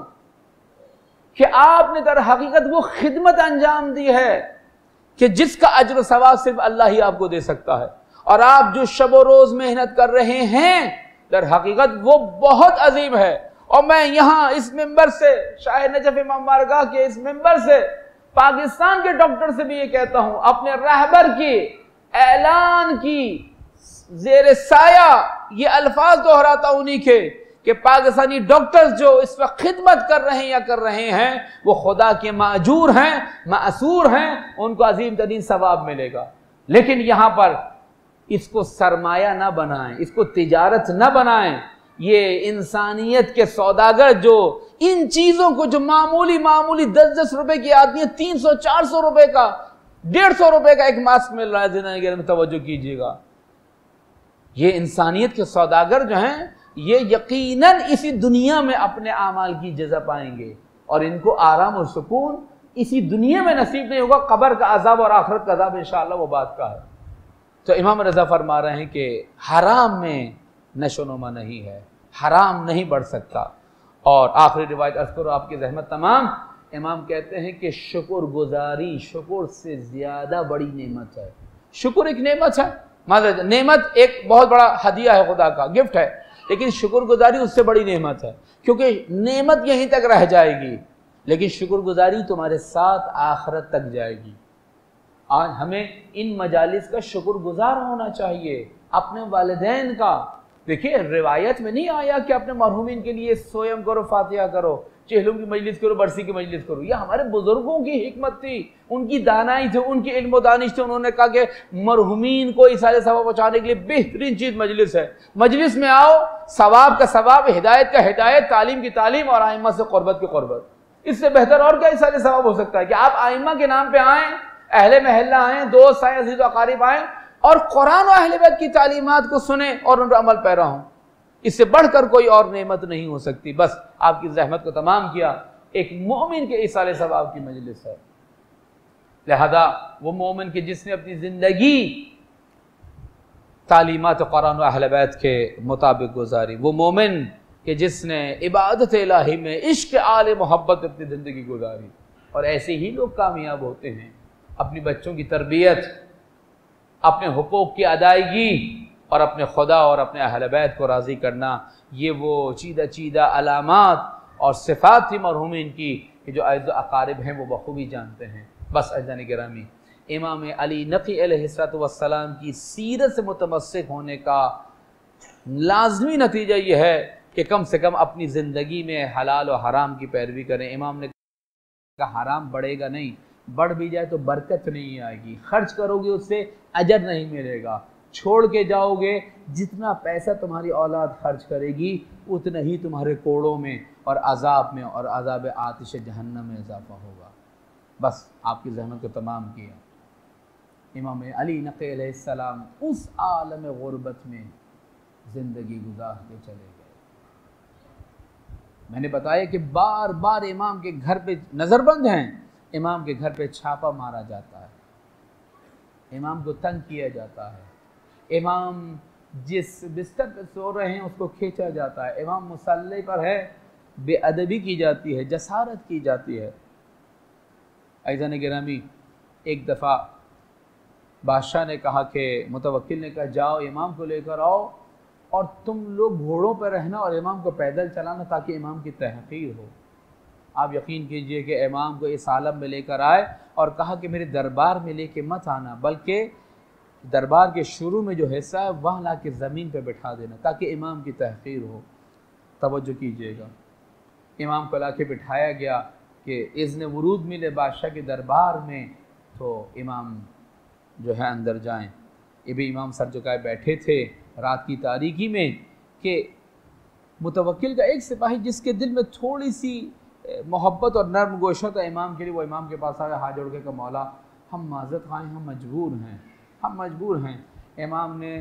कि आपने दर हकीकत वो खिदमत अंजाम दी है कि जिसका अज्र सवाब सिर्फ अल्लाह ही आपको दे सकता है। और आप जो शब रोज मेहनत कर रहे हैं दर हकीकत वो बहुत अजीम है। और मैं यहां इस मिंबर से, शाह नजफ इमाम बारगाह के इस मिंबर से पाकिस्तान के डॉक्टर से भी ये कहता हूं, अपने रहबर की ऐलान की जेर साया ये अल्फाज दोहराता उन्हीं के कि पाकिस्तानी डॉक्टर्स जो इस वक्त खिदमत कर रहे हैं या कर रहे हैं वो खुदा के माजूर हैं, मासूर हैं, उनको अजीम तरीन सवाब मिलेगा। लेकिन यहां पर इसको सरमाया ना बनाएं, इसको तिजारत ना बनाएं। ये इंसानियत के सौदागर जो इन चीजों को, जो मामूली मामूली दस दस रुपए की आती है, तीन सौ चार सौ रुपए का, डेढ़ सौ रुपए का एक मास्क मिल रहा है, जिन्हें में तवज्जो कीजिएगा। ये इंसानियत के सौदागर जो हैं ये यकीनन इसी दुनिया में अपने आमाल की जज़ा पाएंगे और इनको आराम और सुकून इसी दुनिया में नसीब नहीं होगा, कब्र का अज़ाब और आखिरत का अज़ाब इंशाअल्लाह वो बात का है। तो इमाम रज़ा फरमा रहे हैं कि हराम में नशोनुमा नहीं है, हराम नहीं बढ़ सकता। और आखिरी रिवायत अर्ज़ करो आपकी ज़हमत तमाम, इमाम कहते हैं कि शुक्र गुजारी शुक्र से ज़्यादा बड़ी नेमत है। शुक्र एक नेमत है, मतलब नेमत एक बहुत बड़ा हदिया है, खुदा का गिफ्ट है, लेकिन शुक्रगुजारी उससे बड़ी नेमत है, क्योंकि नेमत यहीं तक रह जाएगी लेकिन शुक्रगुजारी तुम्हारे साथ आखिरत तक जाएगी। आज हमें इन मजालिस का शुक्रगुजार होना चाहिए, अपने वालिदैन का। देखिए रिवायत में नहीं आया कि अपने मरहूमिन के लिए सोयम करो, फातिहा करो, चेहलों की मजलिस करो, बरसी की मजलिस करो। यह हमारे बुजुर्गों की हिकमत थी, उनकी दानाई थी, उनकी इल्म दानिश थी। उन्होंने कहा कि मरहूमिन को इसाले सवाब पहुँचाने के लिए बेहतरीन चीज़ मजलिस है। मजलिस में आओ, सवाब का सवाब, हिदायत का हिदायत, तालीम की तालीम और आइम्मा से क़ुर्बत की क़ुर्बत। इससे बेहतर और क्या इसाले सवाब हो सकता है कि आप आइम्मा के नाम पर आएँ, अहले महल्ला आएँ, दोस्त आएँ, अज़ीज़ व अक़ारिब आएँ और कुरान और अहले बैत की तालीमात को सुने और उन पर अमल पैरा हों। इससे बढ़कर कोई और नेमत नहीं हो सकती। बस आपकी ज़हमत को तमाम किया, एक मोमिन के इसाले सवाब की मजलिस है। लिहाजा वो मोमिन के जिसने अपनी ज़िंदगी तालीमात कुरान और अहले बैत के मुताबिक गुजारी, वो मोमिन कि जिसने इबादत इलाही में इश्क आले मोहब्बत अपनी ज़िंदगी गुजारी। और ऐसे ही लोग कामयाब होते हैं। अपनी बच्चों की तरबियत, अपने हुकूक की अदायगी और अपने खुदा और अपने अहले बैत को राज़ी करना, ये वो चीदा चीदा अलामात और सिफ़ात थी मरहूमिन की कि जो अज़ीज़ व अक़ारिब हैं वो बखूबी जानते हैं। बस अज़ीज़ान गिरामी, इमाम अली नक़ी अलैहिस्सलातु वस्सलाम की सीरत से मुतमस्सिक होने का लाज़मी नतीजा ये है कि कम से कम अपनी ज़िंदगी में हलाल और हराम की पैरवी करें। इमाम ने कहा हराम बढ़ेगा नहीं, बढ़ भी जाए तो बरकत नहीं आएगी, खर्च करोगे उससे अजर नहीं मिलेगा, छोड़ के जाओगे, जितना पैसा तुम्हारी औलाद खर्च करेगी उतना ही तुम्हारे कोड़ों में और अजाब में और अजाब आतिश जहन्नम में इजाफा होगा। बस आपकी ज़हमत को तमाम किया। इमाम अली नक़ी अलैहिस्सलाम उस आलम गुरबत में ज़िंदगी गुजार के चले गए। मैंने बताया कि बार बार इमाम के घर पे नज़रबंद हैं, इमाम के घर पे छापा मारा जाता है, इमाम को तंग किया जाता है, इमाम जिस बिस्तर पर सो रहे हैं उसको खींचा जाता है, इमाम मुसल्ले पर है, बेअदबी की जाती है, जसारत की जाती है। अज़ीज़ान गिरामी, एक दफ़ा बादशाह ने कहा कि मुतवक्किल ने कहा जाओ इमाम को लेकर आओ और तुम लोग घोड़ों पर रहना और इमाम को पैदल चलाना ताकि इमाम की तहक़ीर हो। आप यकीन कीजिए कि इमाम को इस आलम में लेकर आए और कहा कि मेरे दरबार में लेके मत आना, बल्कि दरबार के शुरू में जो हिस्सा है वहाँ ला के ज़मीन पर बिठा देना ताकि इमाम की तहक़ीर हो। तवज्जो कीजिएगा, इमाम को ला के बिठाया गया कि इज़्न वरूद मिले बादशाह के दरबार में तो इमाम जो है अंदर जाएं। ये भी इमाम सर झुकाए बैठे थे रात की तारीकी में कि मुतवक्किल का एक सिपाही जिसके दिल में थोड़ी सी मोहब्बत और नर्म गोशा था इमाम के लिए, वो इमाम के पास आया, हाथ जोड़ के कहा मौला हम माज़रत खाएँ, हम मजबूर हैं, हम मजबूर हैं। इमाम ने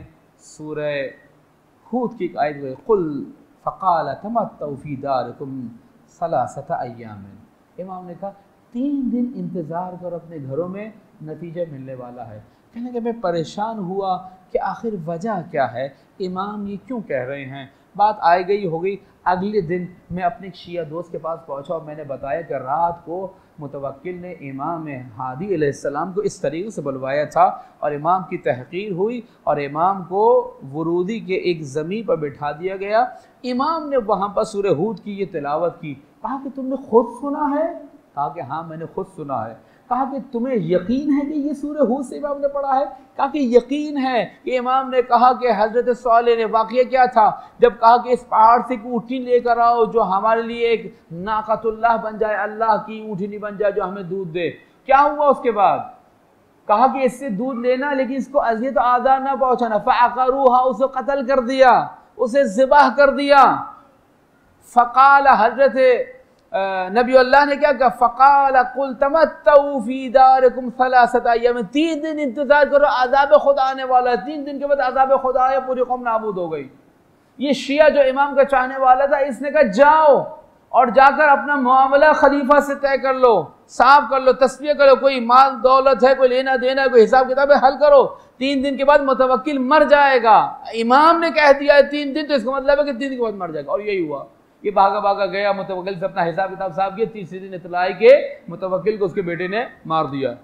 सूरह हूद की आयत में कुल फ़क़ाल तमत्तऊ फ़ी दारिकुम सलासता अय्यामिन, इमाम ने कहा तीन दिन इंतज़ार कर अपने घरों में, नतीजा मिलने वाला है। कहने लगे मैं परेशान हुआ कि आखिर वजह क्या है, इमाम ये क्यों कह रहे हैं। बात आई गई हो गई। अगले दिन मैं अपने शिया दोस्त के पास पहुंचा और मैंने बताया कि रात को मुतवक्किल ने इमाम हादी अलैहिस्सलाम को इस तरीके से बुलवाया था और इमाम की तहक़ीर हुई और इमाम को वरूदी के एक ज़मीन पर बिठा दिया गया। इमाम ने वहाँ पर सूरह हूद की ये तिलावत की। कहा कि तुमने खुद सुना है? कहा कि हाँ मैंने खुद सुना है। कहा कि तुम्हें यकीन है कि ये सूरह हूद से इमाम ने पढ़ा है? कहा कि यकीन है। कि इमाम ने कहा कि हज़रत सालेह ने वाक़या क्या था, जब कहा कि इस पहाड़ से एक ऊँटनी लेकर आओ जो हमारे लिए एक नाक़तुल्लाह बन जाए, अल्लाह की ऊँटनी बन जाए जो हमें दूध दे। क्या हुआ उसके बाद? कहा कि इससे दूध लेना लेकिन इसको अज़ियत आज़ार ना पहुँचाना। फ़अक़रूहा, उसे कत्ल कर दिया, उसे ज़िबाह कर दिया। फ़क़ाल, हज़रत नबी अल्लाह ने क्या कहा, फ़क़ाल कुल तमत्तऊ फ़ी दारिकुम सलासता अय्याम, तीन दिन इंतज़ार करो, अज़ाब खुदा आने वाला है। तीन दिन के बाद अज़ाब खुदा आया, पूरी कौम नाबूद हो गई। ये शिया जो इमाम का चाहने वाला था, इसने कहा जाओ और जाकर अपना मामला खलीफा से तय कर लो, साफ कर लो, तस्वीर करो, कोई माल दौलत है, कोई लेना देना है, कोई हिसाब किताब है, हल करो। तीन दिन के बाद मुतवक्किल मर जाएगा। इमाम ने कह दिया है तीन दिन, तो इसका मतलब है कि तीन दिन के बाद मर जाएगा। और यही हुआ। ये भागा भागा गया, मुतवक्किल से अपना हिसाब किताब साफ किया। तीसरे दिन इत्तला के मुतवक्किल को उसके बेटे ने मार दिया।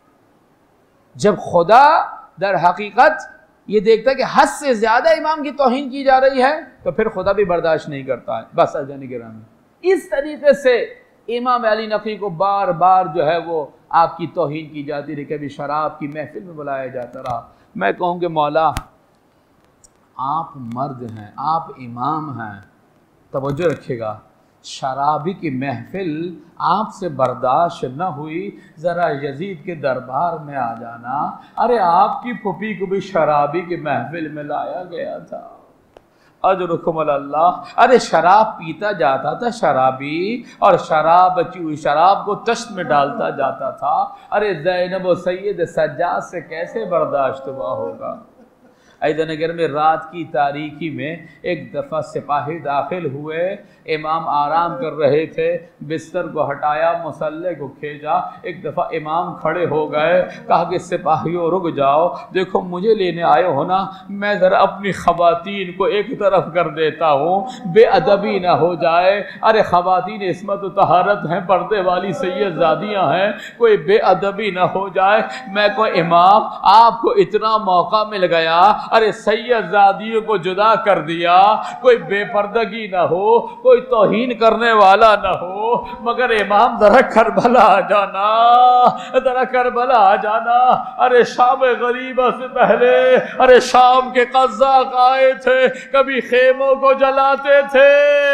जब खुदा दर हकीकत ये देखता है कि हद से ज्यादा इमाम की तौहीन की जा रही है तो फिर खुदा भी बर्दाश्त नहीं करता है। बस अज़ान गिरामी, इस तरीके से इमाम अली नक़ी को बार बार जो है वो आपकी तौहीन की जाती रही, कभी शराब की महफिल में बुलाया जाता रहा। मैं कहूँ कि मौला आप मर्द हैं, आप इमाम हैं, तवज्जो रखिएगा, शराबी की महफिल आपसे बर्दाश्त न हुई, ज़रा यजीद के दरबार में आ जाना। अरे आपकी फूफी को भी शराबी की महफिल में लाया गया था, अजरुकुम अल्लाह। अरे शराब पीता जाता था शराबी, और शराब बची हुई शराब को तश्त में डालता जाता था। अरे ज़ैनब व सैयद सज्जाद से कैसे बर्दाश्त हुआ होगा। ऐदनगर में रात की तारीकी में एक दफ़ा सिपाही दाखिल हुए, इमाम आराम कर रहे थे, बिस्तर को हटाया, मुसल्ले को खींचा। एक दफ़ा इमाम खड़े हो गए, कहा कि सिपाहियों रुक जाओ, देखो मुझे लेने आए हो ना, मैं ज़रा अपनी ख़वातीन को एक तरफ कर देता हूँ, बेअदबी ना हो जाए। अरे ख़वातीन इस्मत तहारत हैं, पर्दे वाली सैयदजादियाँ हैं, कोई बेअदबी ना हो जाए। मैं को इमाम आपको इतना मौका मिल गया, अरे सैयदजादियों को जुदा कर दिया, कोई बेपर्दगी ना हो, कोई तौहीन करने वाला ना हो, मगर इमाम जरा करबला आ जाना, जरा करबला आ जाना। अरे शाम गरीबा से पहले, अरे शाम के कज़्ज़ाक़ आए थे, कभी खेमों को जलाते थे,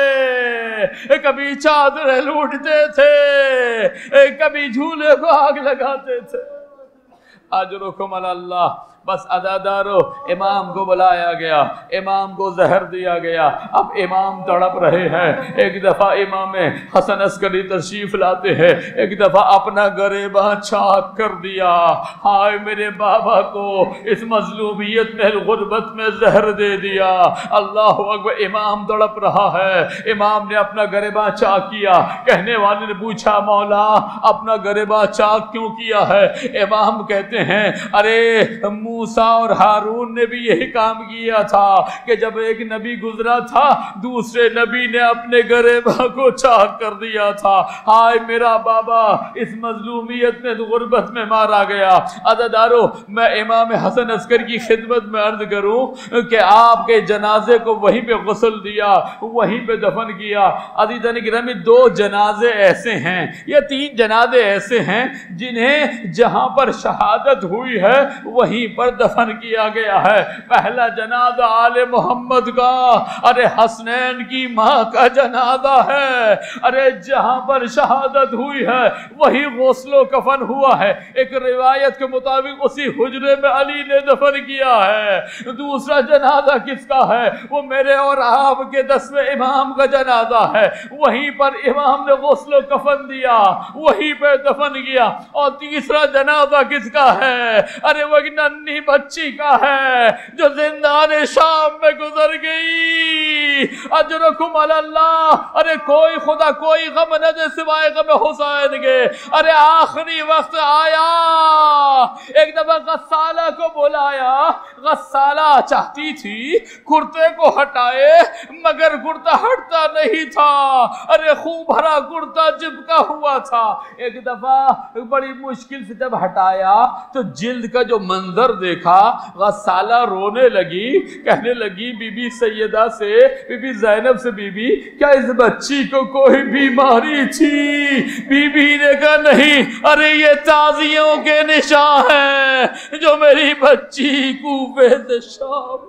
कभी चादरें लूटते थे, कभी झूले को आग लगाते थे। अजरुकुम अल्लाह। बस अदादारो, इमाम को बुलाया गया, इमाम को जहर दिया गया। अब इमाम तड़प रहे हैं। एक दफ़ा इमाम हसन अस्करी तशरीफ लाते हैं, एक दफ़ा अपना गरेबा चाक कर दिया। हाय मेरे बाबा को इस मजलूमियत में, गुर्बत में जहर दे दिया। अल्लाह अकबर। इमाम तड़प रहा है, इमाम ने अपना गरेबा चाक किया। कहने वाले ने पूछा, मौला अपना गरेबा चाक क्यों किया है? इमाम कहते हैं, अरे मूसा और हारून ने भी यही काम किया था कि जब एक नबी गुजरा था, दूसरे नबी ने अपने गरेबा को चाक कर दिया था। हाय मेरा बाबा इस मजलूमियत में, गुर्बत में मारा गया। अदादारो, मैं इमाम हसन अस्कर की खिदमत में अर्ज करूं कि आपके जनाजे को वहीं पे गुस्ल दिया, वहीं पे दफन किया। अजीज़ान गिरामी, दो जनाजे ऐसे हैं, या तीन जनाजे ऐसे हैं जिन्हें जहां पर शहादत हुई है वहीं पर दफन किया गया है। पहला जनाजा आले मोहम्मद का, अरे हसनैन की मां का जनाजा है। अरे जहां पर शहादत हुई है वही गौसलो कफन हुआ है। एक रिवायत के मुताबिक उसी हुजरे में अली ने दफन किया है। दूसरा जनाजा किसका है? वो मेरे और आपके दसवें इमाम का जनाजा है। वहीं पर इमाम ने गौसलो कफन दिया, वहीं पर दफन किया। और तीसरा जनाजा किसका है? अरे वो एक नन्ही बच्ची का है जो जिंदान शाम में गुजर गई। अजरुकुम अल्लाह। अरे कोई खुदा कोई गम न दे सिवाय गम हुसैन के। अरे आखिरी वक्त आया, एक दफा गस्साला को बुलाया। गस्साला चाहती थी कुर्ते को हटाए, मगर कुर्ता हटता नहीं था। अरे खूब भरा कुर्ता चिपका हुआ था। एक दफा बड़ी मुश्किल से जब हटाया तो जिल्द का जो मंजर देखा, गस्साला रोने लगी, कहने लगी बीबी सैयदा से, बीबी ज़ैनब से, बीबी क्या इस बच्ची को कोई बीमारी थी? बीबी ने कहा नहीं, अरे ये ताजियों के निशान हैं जो मेरी बच्ची कूफे से शाम।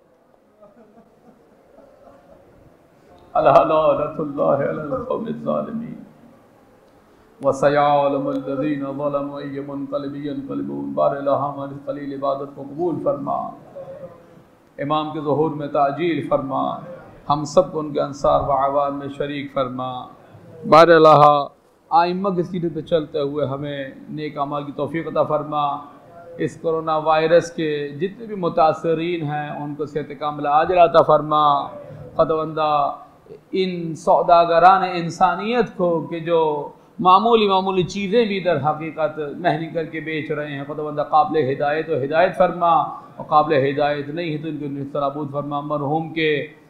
अल्लाह लानतुल्लाह अलल कौमिज़ ज़ालिमीन वसयअलमुल्लज़ीना ज़लमू अय्युमुनक़लिबिन यनक़लिबून। बारिल्लाह हमारी क़लील इबादत को कबूल फरमा, इमाम के ज़ुहूर में ताजील फरमा, हम सब को उनके अंसार व अवान में शरीक फरमा। बारिल्लाह आइम्मा की सीरत पे चलते हुए हमें नेक अमाल की तौफ़ीक़ अता फरमा। इस कोरोना वायरस के जितने भी मुतासरीन हैं उनको सेहत कामिला आजिल अता फरमा। खुदावंदा इन सौदागरान इंसानियत को कि जो मामूली मामूली चीज़ें भी दर हकीकत महंगी करके बेच रहे हैं, खुदावंदा काबिल हिदायत और हिदायत फरमा, और काबिल हिदायत नहीं है तो इनको निस्तराबूद फरमा। मरहूम के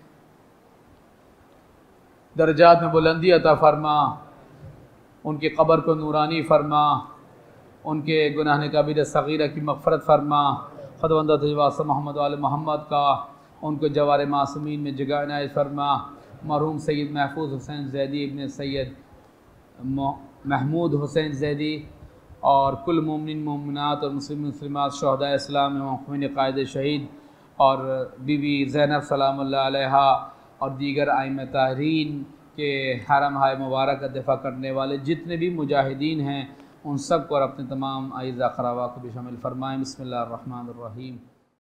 दर्जात में बुलंदी अता फरमा, उनकी कब्र को नूरानी फरमा, उनके गुनाह कबीरा सगीरा की मग़फ़रत फरमा। खुदावंदा तजवासा मोहम्मद वाले मोहम्मद का उनको जवार मासूमीन में जगह इनायत फरमा। मरहूम सैयद महफूज हुसैन ज़ैदी इब्न सैयद महमूद हुसैन ज़ैदी और कुल मोमिन मोमिनात और मुस्लिम मुस्लिमात शहदा इस्लाम मोमिन क़ायद शहीद और बीवी ज़ैनब सलामुल्लाह अलैहा और दीगर आइम्मा ताहरीन के हरम हाय मुबारक का दिफ़ा करने वाले जितने भी मुजाहिदीन हैं उन सब को और अपने तमाम आइज़ा क़राबा को भी शामिल फ़रमाएँ। बिस्मिल्लाहिर रहमानिर रहीम।